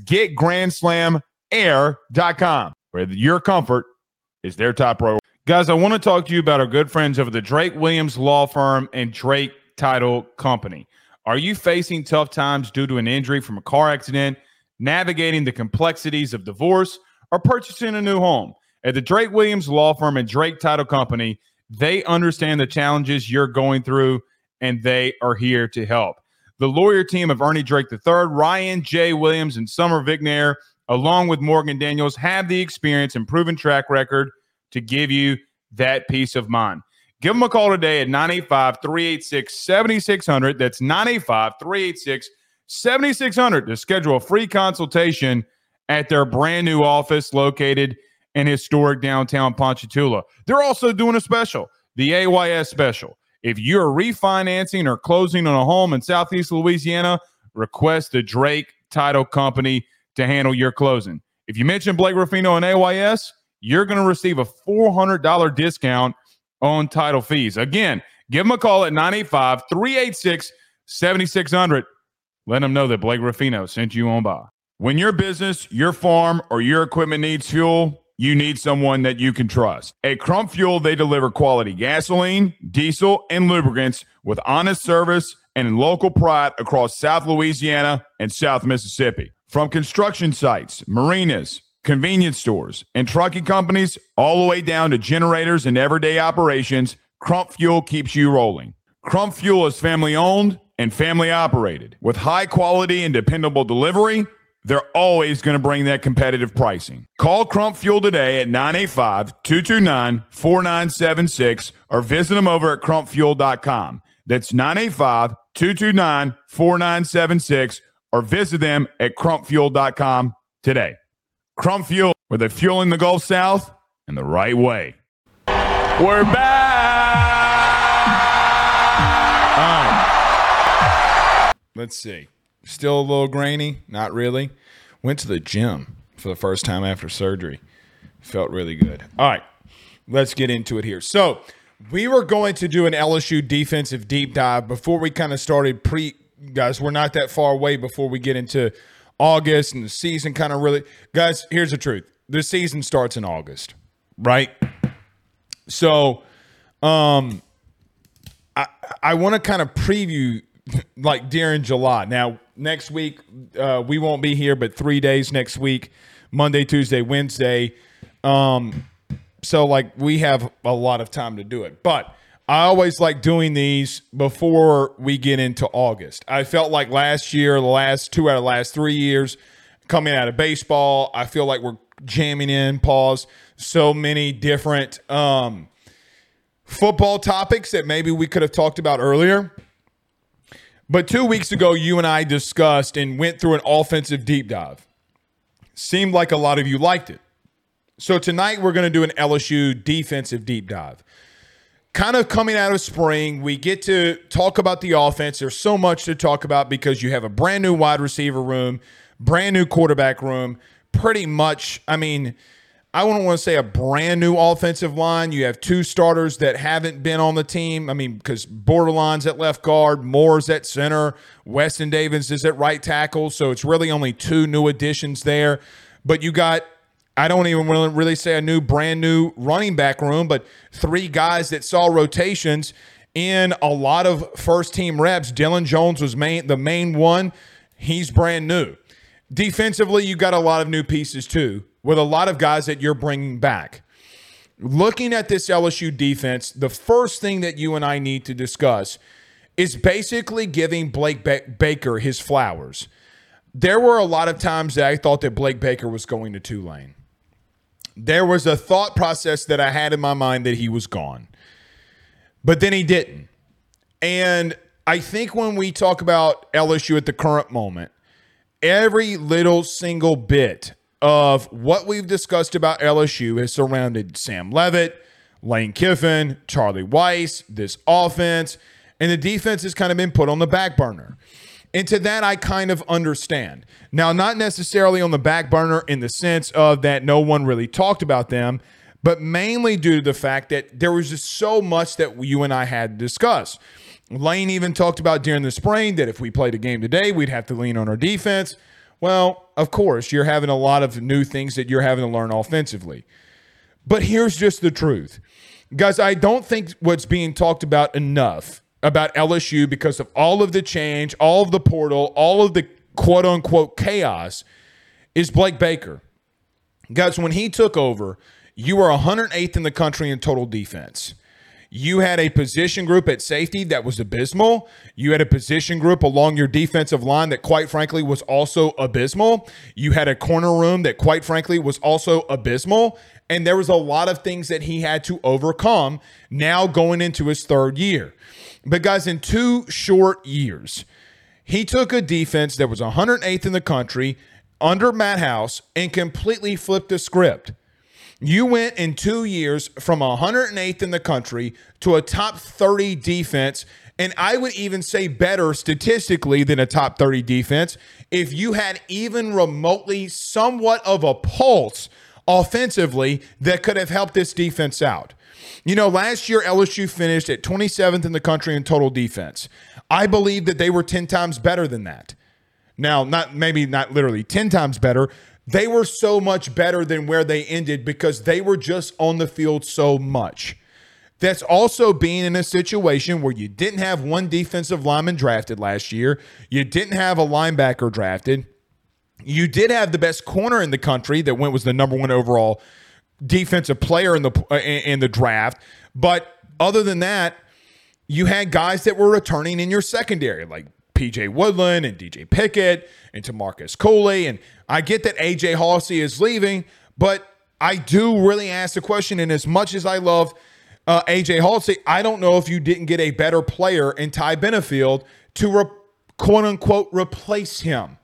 S3: getgrandslamair.com, where your comfort is their top priority.
S4: Guys, I want to talk to you about our good friends over the Drake Williams Law Firm and Drake Title Company. Are you facing tough times due to an injury from a car accident, navigating the complexities of divorce, or purchasing a new home? At the Drake Williams Law Firm and Drake Title Company, they understand the challenges you're going through, and they are here to help. The lawyer team of Ernie Drake III, Ryan J. Williams, and Summer Vignair, along with Morgan Daniels, have the experience and proven track record to give you that peace of mind. Give them a call today at 985-386-7600. That's 985-386-7600 to schedule a free consultation at their brand new office located in historic downtown Ponchatoula. They're also doing a special, the AYS special. If you're refinancing or closing on a home in Southeast Louisiana, request the Drake Title Company to handle your closing. If you mention Blake Ruffino and AYS, you're going to receive a $400 discount on title fees. Again, give them a call at 985-386-7600. Let them know that Blake Ruffino sent you on by. When your business, your farm, or your equipment needs fuel, you need someone that you can trust. At Crump Fuel, they deliver quality gasoline, diesel, and lubricants with honest service and local pride across South Louisiana and South Mississippi. From construction sites, marinas, convenience stores, and trucking companies, all the way down to generators and everyday operations, Crump Fuel keeps you rolling. Crump Fuel is family-owned and family-operated. With high-quality and dependable delivery, they're always going to bring that competitive pricing. Call Crump Fuel today at 985-229-4976 or visit them over at crumpfuel.com. That's 985-229-4976 or visit them at crumpfuel.com today. Crump Fuel, where they're fueling the Gulf South in the right way.
S3: We're back.
S1: All right. Let's see. Still a little grainy. Not really. Went to the gym for the first time after surgery. Felt really good. All right. Let's get into it here. So we were going to do an LSU defensive deep dive before we kind of started guys, we're not that far away before we get into August and the season kind of really. Guys, here's the truth. The season starts in August, right? So I want to kind of preview like during July. Now, next week, we won't be here, but 3 days next week, Monday, Tuesday, Wednesday. So, like, we have a lot of time to do it. But I always like doing these before we get into August. I felt like last year, the last 2 out of the last 3 years, coming out of baseball, I feel like we're jamming in, so many different football topics that maybe we could have talked about earlier. But 2 weeks ago, you and I discussed and went through an offensive deep dive. Seemed like a lot of you liked it. So tonight we're going to do an LSU defensive deep dive. Kind of coming out of spring, we get to talk about the offense. There's so much to talk about because you have a brand new wide receiver room, brand new quarterback room, pretty much, I mean, I wouldn't want to say a brand new offensive line. You have 2 starters that haven't been on the team. I mean, because Borderline's at left guard, Moore's at center, Weston Davis is at right tackle. So it's really only 2 new additions there. But you got, I don't even want to really say a brand new running back room, but 3 guys that saw rotations in a lot of first team reps. Dylan Jones was the main one. He's brand new. Defensively, you got a lot of new pieces too, with a lot of guys that you're bringing back. Looking at this LSU defense, the first thing that you and I need to discuss is basically giving Blake Baker his flowers. There were a lot of times that I thought that Blake Baker was going to Tulane. There was a thought process that I had in my mind that he was gone. But then he didn't. And I think when we talk about LSU at the current moment, every little single bit of what we've discussed about LSU has surrounded Sam Leavitt, Lane Kiffin, Charlie Weiss, this offense, and the defense has kind of been put on the back burner. And to that, I kind of understand. Now, not necessarily on the back burner in the sense of that no one really talked about them, but mainly due to the fact that there was just so much that you and I had to discuss. Lane even talked about during the spring that if we played a game today, we'd have to lean on our defense. Well, of course, you're having a lot of new things that you're having to learn offensively. But here's just the truth. Guys, I don't think what's being talked about enough about LSU because of all of the change, all of the portal, all of the quote-unquote chaos is Blake Baker. Guys, when he took over, you were 108th in the country in total defense. You had a position group at safety that was abysmal. You had a position group along your defensive line that, quite frankly, was also abysmal. You had a corner room that, quite frankly, was also abysmal. And there was a lot of things that he had to overcome now going into his 3rd year. But, guys, in 2 short years, he took a defense that was 108th in the country under Matt House and completely flipped the script. You went in 2 years from 108th in the country to a top 30 defense, and I would even say better statistically than a top 30 defense if you had even remotely somewhat of a pulse offensively that could have helped this defense out. You know, last year LSU finished at 27th in the country in total defense. I believe that they were 10 times better than that. Now, maybe not literally 10 times better. They were so much better than where they ended because they were just on the field so much. That's also being in a situation where you didn't have one defensive lineman drafted last year. You didn't have a linebacker drafted. You did have the best corner in the country that was the number 1 overall defensive player in the draft. But other than that, you had guys that were returning in your secondary, like P.J. Woodland and D.J. Pickett and TaMarcus Cooley. And I get that A.J. Halsey is leaving, but I do really ask the question, and as much as I love A.J. Halsey, I don't know if you didn't get a better player in Ty Benefield to quote-unquote replace him.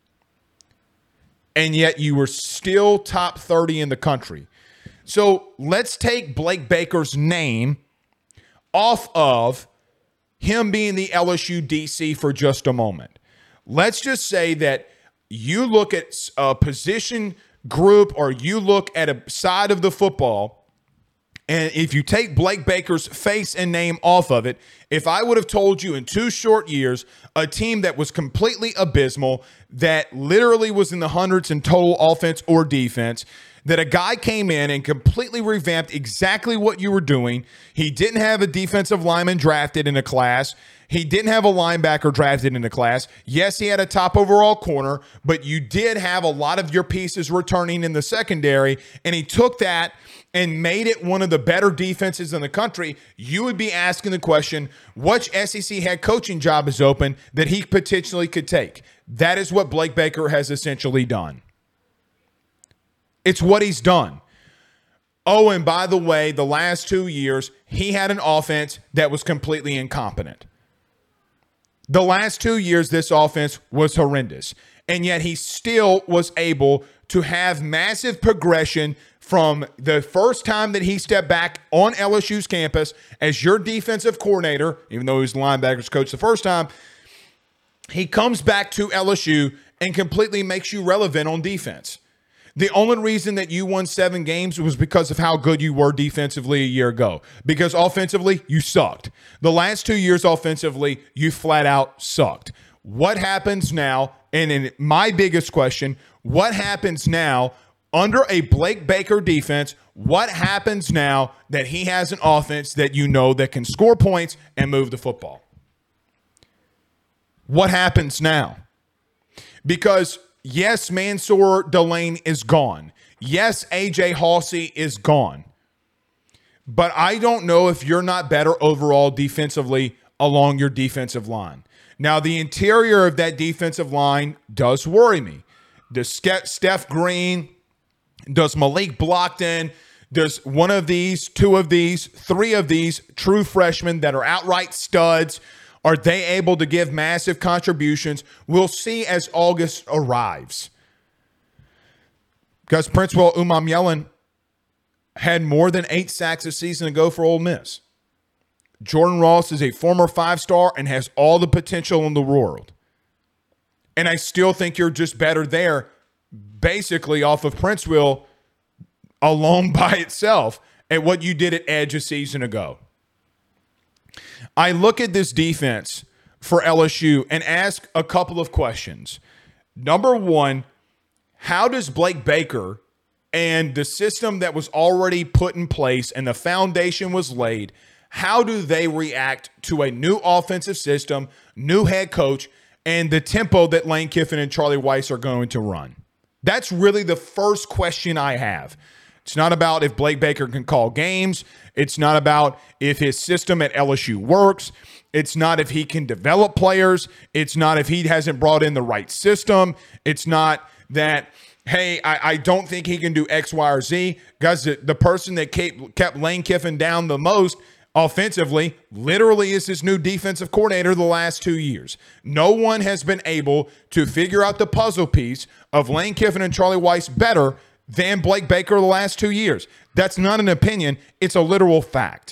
S1: And yet you were still top 30 in the country. So let's take Blake Baker's name off of him being the LSU DC for just a moment. Let's just say that you look at a position group or you look at a side of the football, and if you take Blake Baker's face and name off of it, if I would have told you in 2 short years, a team that was completely abysmal, that literally was in the hundreds in total offense or defense, that a guy came in and completely revamped exactly what you were doing. He didn't have a defensive lineman drafted in a class. He didn't have a linebacker drafted in a class. Yes, he had a top overall corner, but you did have a lot of your pieces returning in the secondary, and he took that and made it one of the better defenses in the country. You would be asking the question, which SEC head coaching job is open that he potentially could take? That is what Blake Baker has essentially done. It's what he's done. Oh, and by the way, the last 2 years, he had an offense that was completely incompetent. The last 2 years, this offense was horrendous. And yet he still was able to have massive progression from the first time that he stepped back on LSU's campus as your defensive coordinator, even though he was the linebackers coach the first time. He comes back to LSU and completely makes you relevant on defense. The only reason that you won 7 games was because of how good you were defensively a year ago. Because offensively, you sucked. The last 2 years offensively, you flat out sucked. What happens now, and in my biggest question, what happens now under a Blake Baker defense? What happens now that he has an offense that you know that can score points and move the football? What happens now? Because yes, Mansour Delane is gone. Yes, A.J. Halsey is gone. But I don't know if you're not better overall defensively along your defensive line. Now, the interior of that defensive line does worry me. Does Steph Green, does Malik Blockton, does one of these, 2 of these, 3 of these true freshmen that are outright studs, are they able to give massive contributions? We'll see as August arrives. Because Princewill Umamyelen had more than 8 sacks a season ago for Ole Miss. Jordan Ross is a former 5-star and has all the potential in the world. And I still think you're just better there, basically off of Princewill alone by itself at what you did at edge a season ago. I look at this defense for LSU and ask a couple of questions. Number one, how does Blake Baker and the system that was already put in place and the foundation was laid, how do they react to a new offensive system, new head coach, and the tempo that Lane Kiffin and Charlie Weis are going to run? That's really the first question I have. It's not about if Blake Baker can call games. It's not about if his system at LSU works. It's not if he can develop players. It's not if he hasn't brought in the right system. It's not that, hey, I don't think he can do X, Y, or Z. Guys, the person that kept Lane Kiffin down the most offensively literally is his new defensive coordinator the last 2 years. No one has been able to figure out the puzzle piece of Lane Kiffin and Charlie Weis better than Blake Baker the last 2 years. That's not an opinion. It's a literal fact.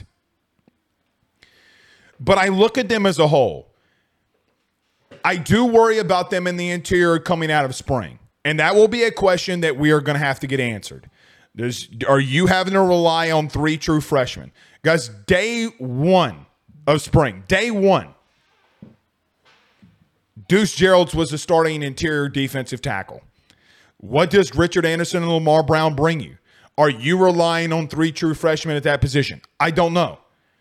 S1: But I look at them as a whole. I do worry about them in the interior coming out of spring. And that will be a question that we are going to have to get answered. Are you having to rely on 3 true freshmen? Guys, day 1 of spring, day 1, Deuce Geralds was the starting interior defensive tackle. What does Richard Anderson and Lamar Brown bring you? Are you relying on 3 true freshmen at that position? I don't know.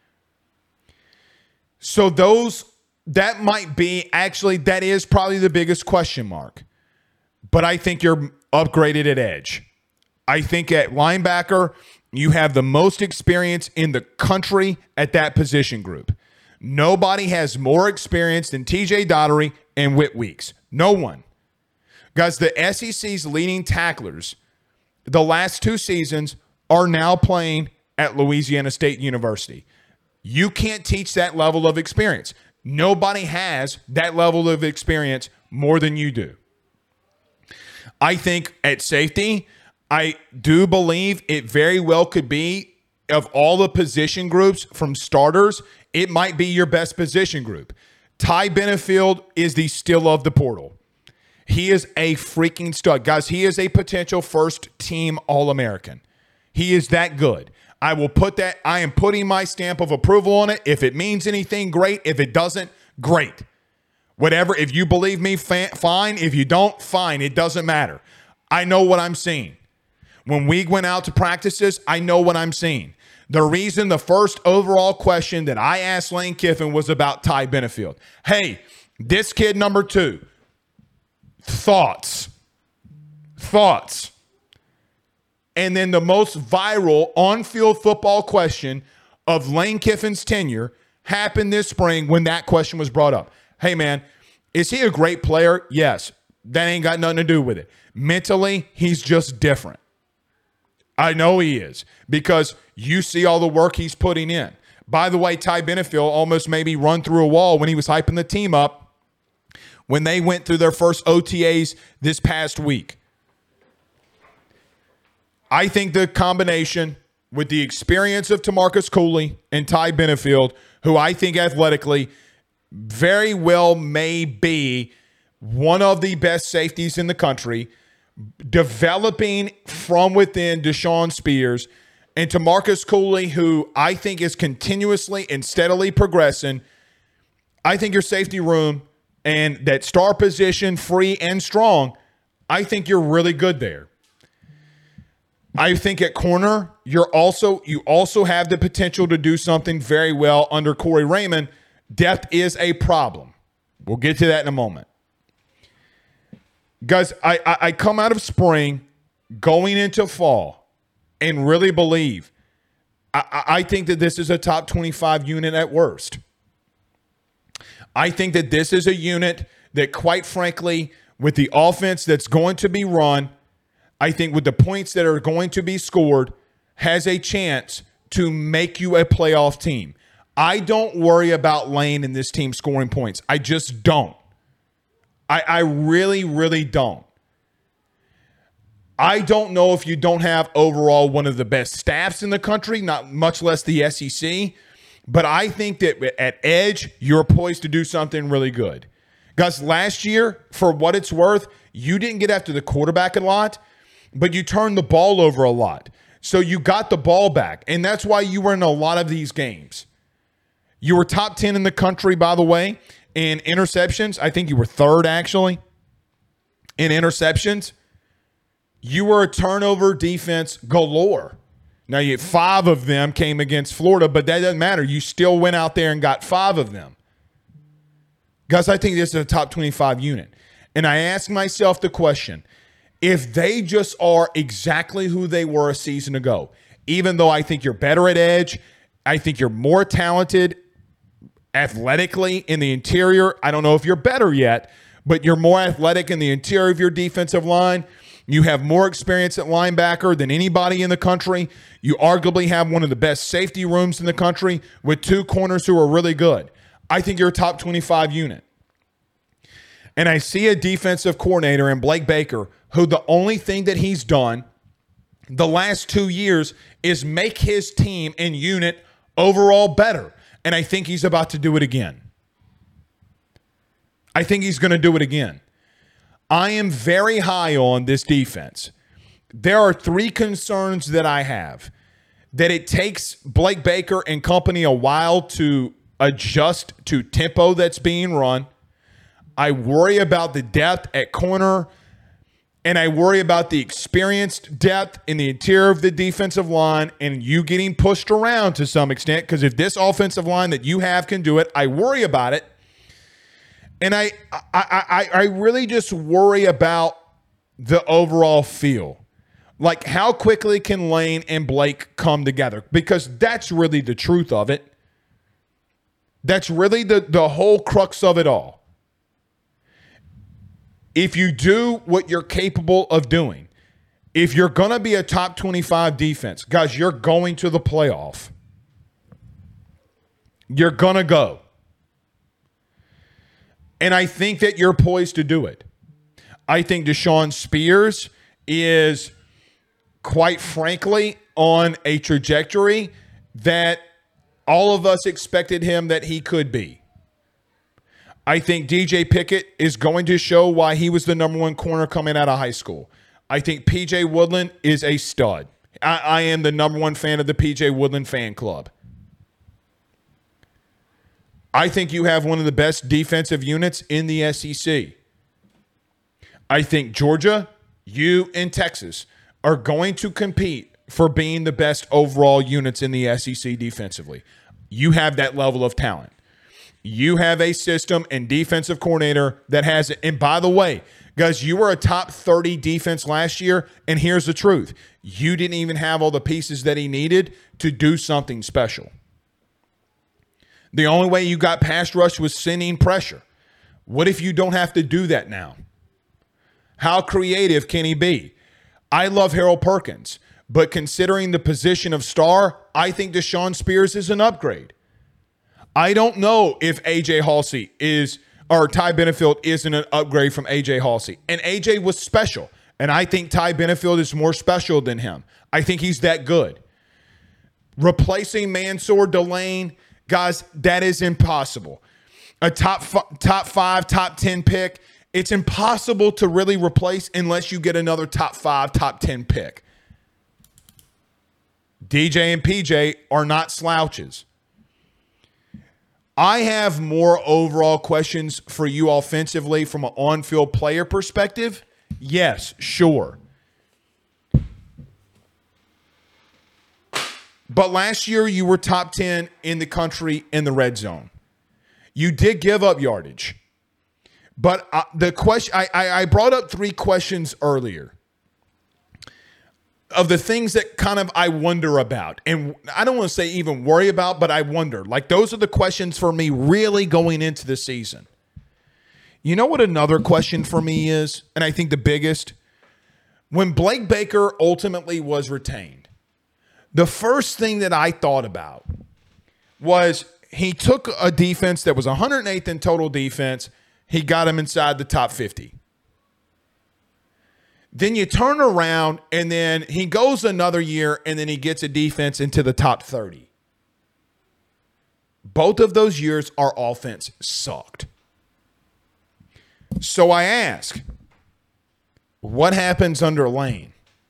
S1: So that might be, actually, that is probably the biggest question mark. But I think you're upgraded at edge. I think at linebacker, you have the most experience in the country at that position group. Nobody has more experience than TJ Daugherty and Whit Weeks. No one. Guys, the SEC's leading tacklers the last 2 seasons are now playing at Louisiana State University. You can't teach that level of experience. Nobody has that level of experience more than you do. I think at safety, I do believe it very well could be, of all the position groups from starters, it might be your best position group. Ty Benefield is the steal of the portal. He is a freaking stud. Guys, he is a potential first-team All-American. He is that good. I will put that. I am putting my stamp of approval on it. If it means anything, great. If it doesn't, great. Whatever. If you believe me, fine. If you don't, fine. It doesn't matter. I know what I'm seeing. When we went out to practices, I know what I'm seeing. The reason the first overall question that I asked Lane Kiffin was about Ty Benefield. Hey, this kid number 2, thoughts. And then the most viral on-field football question of Lane Kiffin's tenure happened this spring when that question was brought up. Hey, man, is he a great player? Yes. That ain't got nothing to do with it. Mentally, he's just different. I know he is, because you see all the work he's putting in. By the way, Ty Benefield almost made me run through a wall when he was hyping the team up when they went through their first OTAs this past week. I think the combination with the experience of TaMarcus Cooley and Ty Benefield, who I think athletically very well may be one of the best safeties in the country, developing from within Deshaun Spears, and TaMarcus Cooley, who I think is continuously and steadily progressing. I think your safety room and that star position, free and strong, I think you're really good there. I think at corner, you also have the potential to do something very well under Corey Raymond. Depth is a problem. We'll get to that in a moment. Guys, I come out of spring, going into fall, and really believe I think that this is a top 25 unit at worst. I think that this is a unit that, quite frankly, with the offense that's going to be run, I think with the points that are going to be scored, has a chance to make you a playoff team. I don't worry about Lane and this team scoring points. I just don't. I really, really don't. I don't know if you don't have overall one of the best staffs in the country, not much less the SEC, but I think that at edge, you're poised to do something really good. Guys, last year, for what it's worth, you didn't get after the quarterback a lot, but you turned the ball over a lot. So you got the ball back, and that's why you were in a lot of these games. You were top 10 in the country, by the way, in interceptions. I think you were third, actually, in interceptions. You were a turnover defense galore. Now, you had 5 of them came against Florida, but that doesn't matter. You still went out there and got 5 of them. Guys, I think this is a top 25 unit. And I ask myself the question, if they just are exactly who they were a season ago, even though I think you're better at edge, I think you're more talented athletically in the interior. I don't know if you're better yet, but you're more athletic in the interior of your defensive line. You have more experience at linebacker than anybody in the country. You arguably have one of the best safety rooms in the country with 2 corners who are really good. I think you're a top 25 unit. And I see a defensive coordinator in Blake Baker who the only thing that he's done the last 2 years is make his team and unit overall better. And I think he's about to do it again. I think he's going to do it again. I am very high on this defense. There are 3 concerns that I have. That it takes Blake Baker and company a while to adjust to tempo that's being run. I worry about the depth at corner, and I worry about the experienced depth in the interior of the defensive line and you getting pushed around to some extent, because if this offensive line that you have can do it, I worry about it. And I really just worry about the overall feel. Like, how quickly can Lane and Blake come together? Because that's really the truth of it. That's really the whole crux of it all. If you do what you're capable of doing, if you're going to be a top 25 defense, guys, you're going to the playoff. You're going to go. And I think that you're poised to do it. I think Deshaun Spears is, quite frankly, on a trajectory that all of us expected him that he could be. I think DJ Pickett is going to show why he was the number 1 corner coming out of high school. I think PJ Woodland is a stud. I am the number 1 fan of the PJ Woodland fan club. I think you have one of the best defensive units in the SEC. I think Georgia, you, and Texas are going to compete for being the best overall units in the SEC defensively. You have that level of talent. You have a system and defensive coordinator that has it. And by the way, guys, you were a top 30 defense last year, and here's the truth. You didn't even have all the pieces that he needed to do something special. The only way you got pass rush was sending pressure. What if you don't have to do that now? How creative can he be? I love Harold Perkins, But considering the position of star, I think Deshaun Spears is an upgrade. I don't know if AJ Halsey or Ty Benefield isn't an upgrade from AJ Halsey. And AJ was special. And I think Ty Benefield is more special than him. I think he's that good. Replacing Mansour Delane, guys, that is impossible. A top 5, top 10 pick, it's impossible to really replace unless you get another top 5, top 10 pick. DJ and PJ are not slouches. I have more overall questions for you offensively from an on-field player perspective. Yes, sure. But last year, you were top 10 in the country in the red zone. You did give up yardage. But the question, I brought up 3 questions earlier of the things that kind of I wonder about. And I don't want to say even worry about, but I wonder. Like, those are the questions for me really going into the season. You know what another question for me is? And I think the biggest? When Blake Baker ultimately was retained, the first thing that I thought about was he took a defense that was 108th in total defense. He got him inside the top 50. Then you turn around and then he goes another year and then he gets a defense into the top 30. Both of those years, our offense sucked. So I ask, what happens under Lane?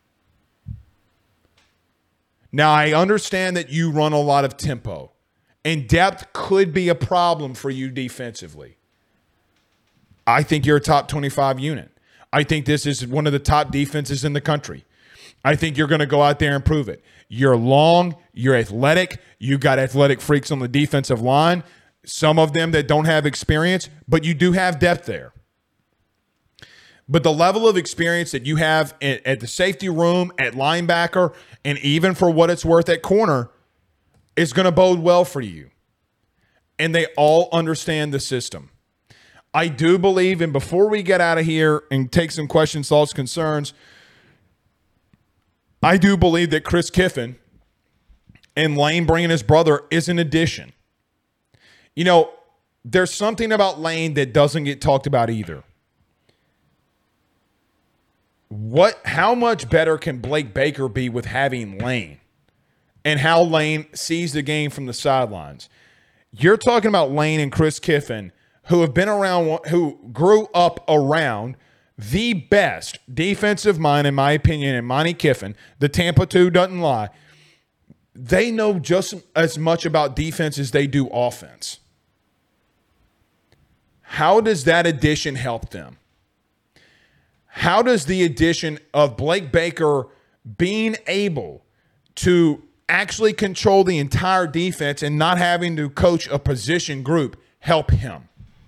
S1: Now, I understand that you run a lot of tempo, and depth could be a problem for you defensively. I think you're a top 25 unit. I think this is one of the top defenses in the country. I think you're going to go out there and prove it. You're long, you're athletic, you got athletic freaks on the defensive line, some of them that don't have experience, but you do have depth there. But the level of experience that you have at the safety room, at linebacker, and even for what it's worth at corner is going to bode well for you. And they all understand the system. I do believe, and before we get out of here and take some questions, thoughts, concerns, I do believe that Chris Kiffin and Lane bringing his brother is an addition. You know, there's something about Lane that doesn't get talked about either. How much better can Blake Baker be with having Lane and how Lane sees the game from the sidelines? You're talking about Lane and Chris Kiffin, who have been around, who grew up around the best defensive mind, in my opinion, and Monty Kiffin. The Tampa 2 doesn't lie. They know just as much about defense as they do offense. How does that addition help them? How does the addition of Blake Baker being able to actually control the entire defense and not having to coach a position group help him?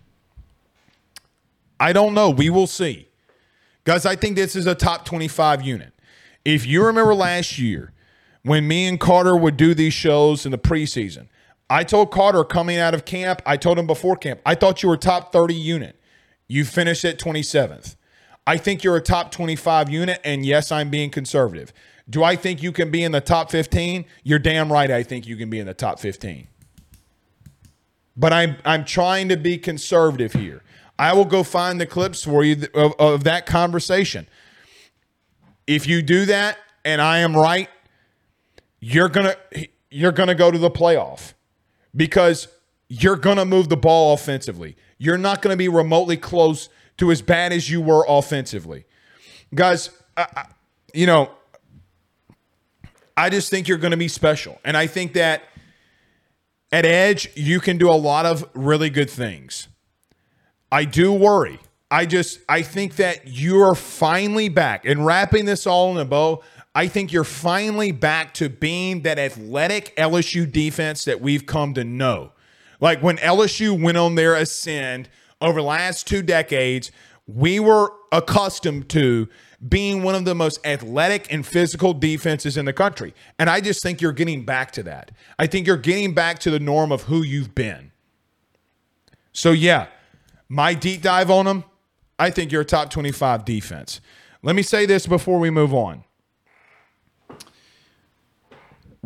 S1: I don't know. We will see. Guys, I think this is a top 25 unit. If you remember last year when me and Carter would do these shows in the preseason, I told Carter coming out of camp, I told him before camp, I thought you were a top 30 unit. You finished at 27th. I think you're a top 25 unit, and yes, I'm being conservative. Do I think you can be in the top 15? You're damn right I think you can be in the top 15. But I'm trying to be conservative here. I will go find the clips for you of that conversation. If you do that and I am right, you're gonna go to the playoff because you're gonna move the ball offensively. You're not gonna be remotely close to as bad as you were offensively. Guys, I just think you're going to be special. And I think that at edge, you can do a lot of really good things. I do worry. I think that you're finally back. And wrapping this all in a bow, I think you're finally back to being that athletic LSU defense that we've come to know. Like when LSU went on their ascend over the last 2 decades, we were accustomed to being one of the most athletic and physical defenses in the country. And I just think you're getting back to that. I think you're getting back to the norm of who you've been. So, yeah, my deep dive on them, I think you're a top 25 defense. Let me say this before we move on.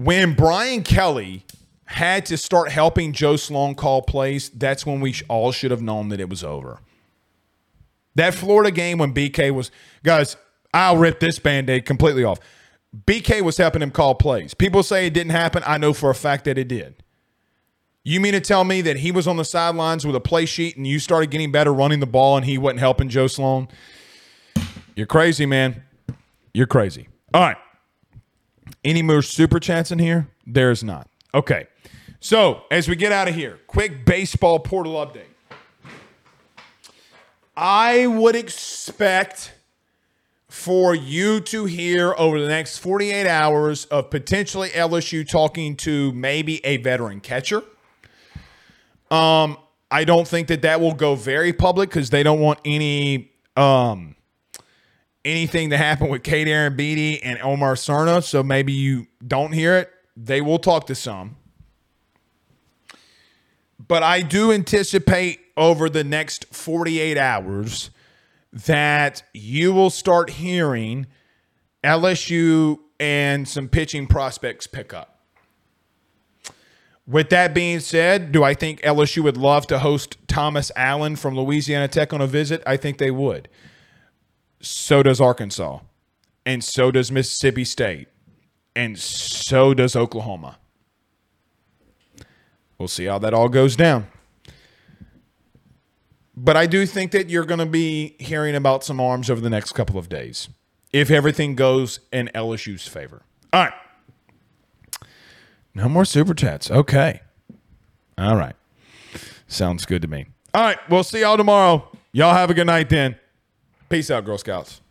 S1: when Brian Kelly had to start helping Joe Sloan call plays, that's when we all should have known that it was over. That Florida game when BK was, guys, I'll rip this Band-Aid completely off. BK was helping him call plays. People say it didn't happen. I know for a fact that it did. You mean to tell me that he was on the sidelines with a play sheet and you started getting better running the ball and he wasn't helping Joe Sloan? You're crazy, man. You're crazy. All right. Any more super chats in here? There's not. Okay. So as we get out of here, quick baseball portal update. I would expect for you to hear over the next 48 hours of potentially LSU talking to maybe a veteran catcher. I don't think that will go very public because they don't want anything to happen with Kate Aaron Beatty and Omar Cerna. So maybe you don't hear it. They will talk to some. But I do anticipate over the next 48 hours that you will start hearing LSU and some pitching prospects pick up. With that being said, do I think LSU would love to host Thomas Allen from Louisiana Tech on a visit? I think they would. So does Arkansas. And so does Mississippi State. And so does Oklahoma. We'll see how that all goes down. But I do think that you're going to be hearing about some arms over the next couple of days if everything goes in LSU's favor. All right. No more super chats. Okay. All right. Sounds good to me. All right. We'll see y'all tomorrow. Y'all have a good night then. Peace out, Girl Scouts.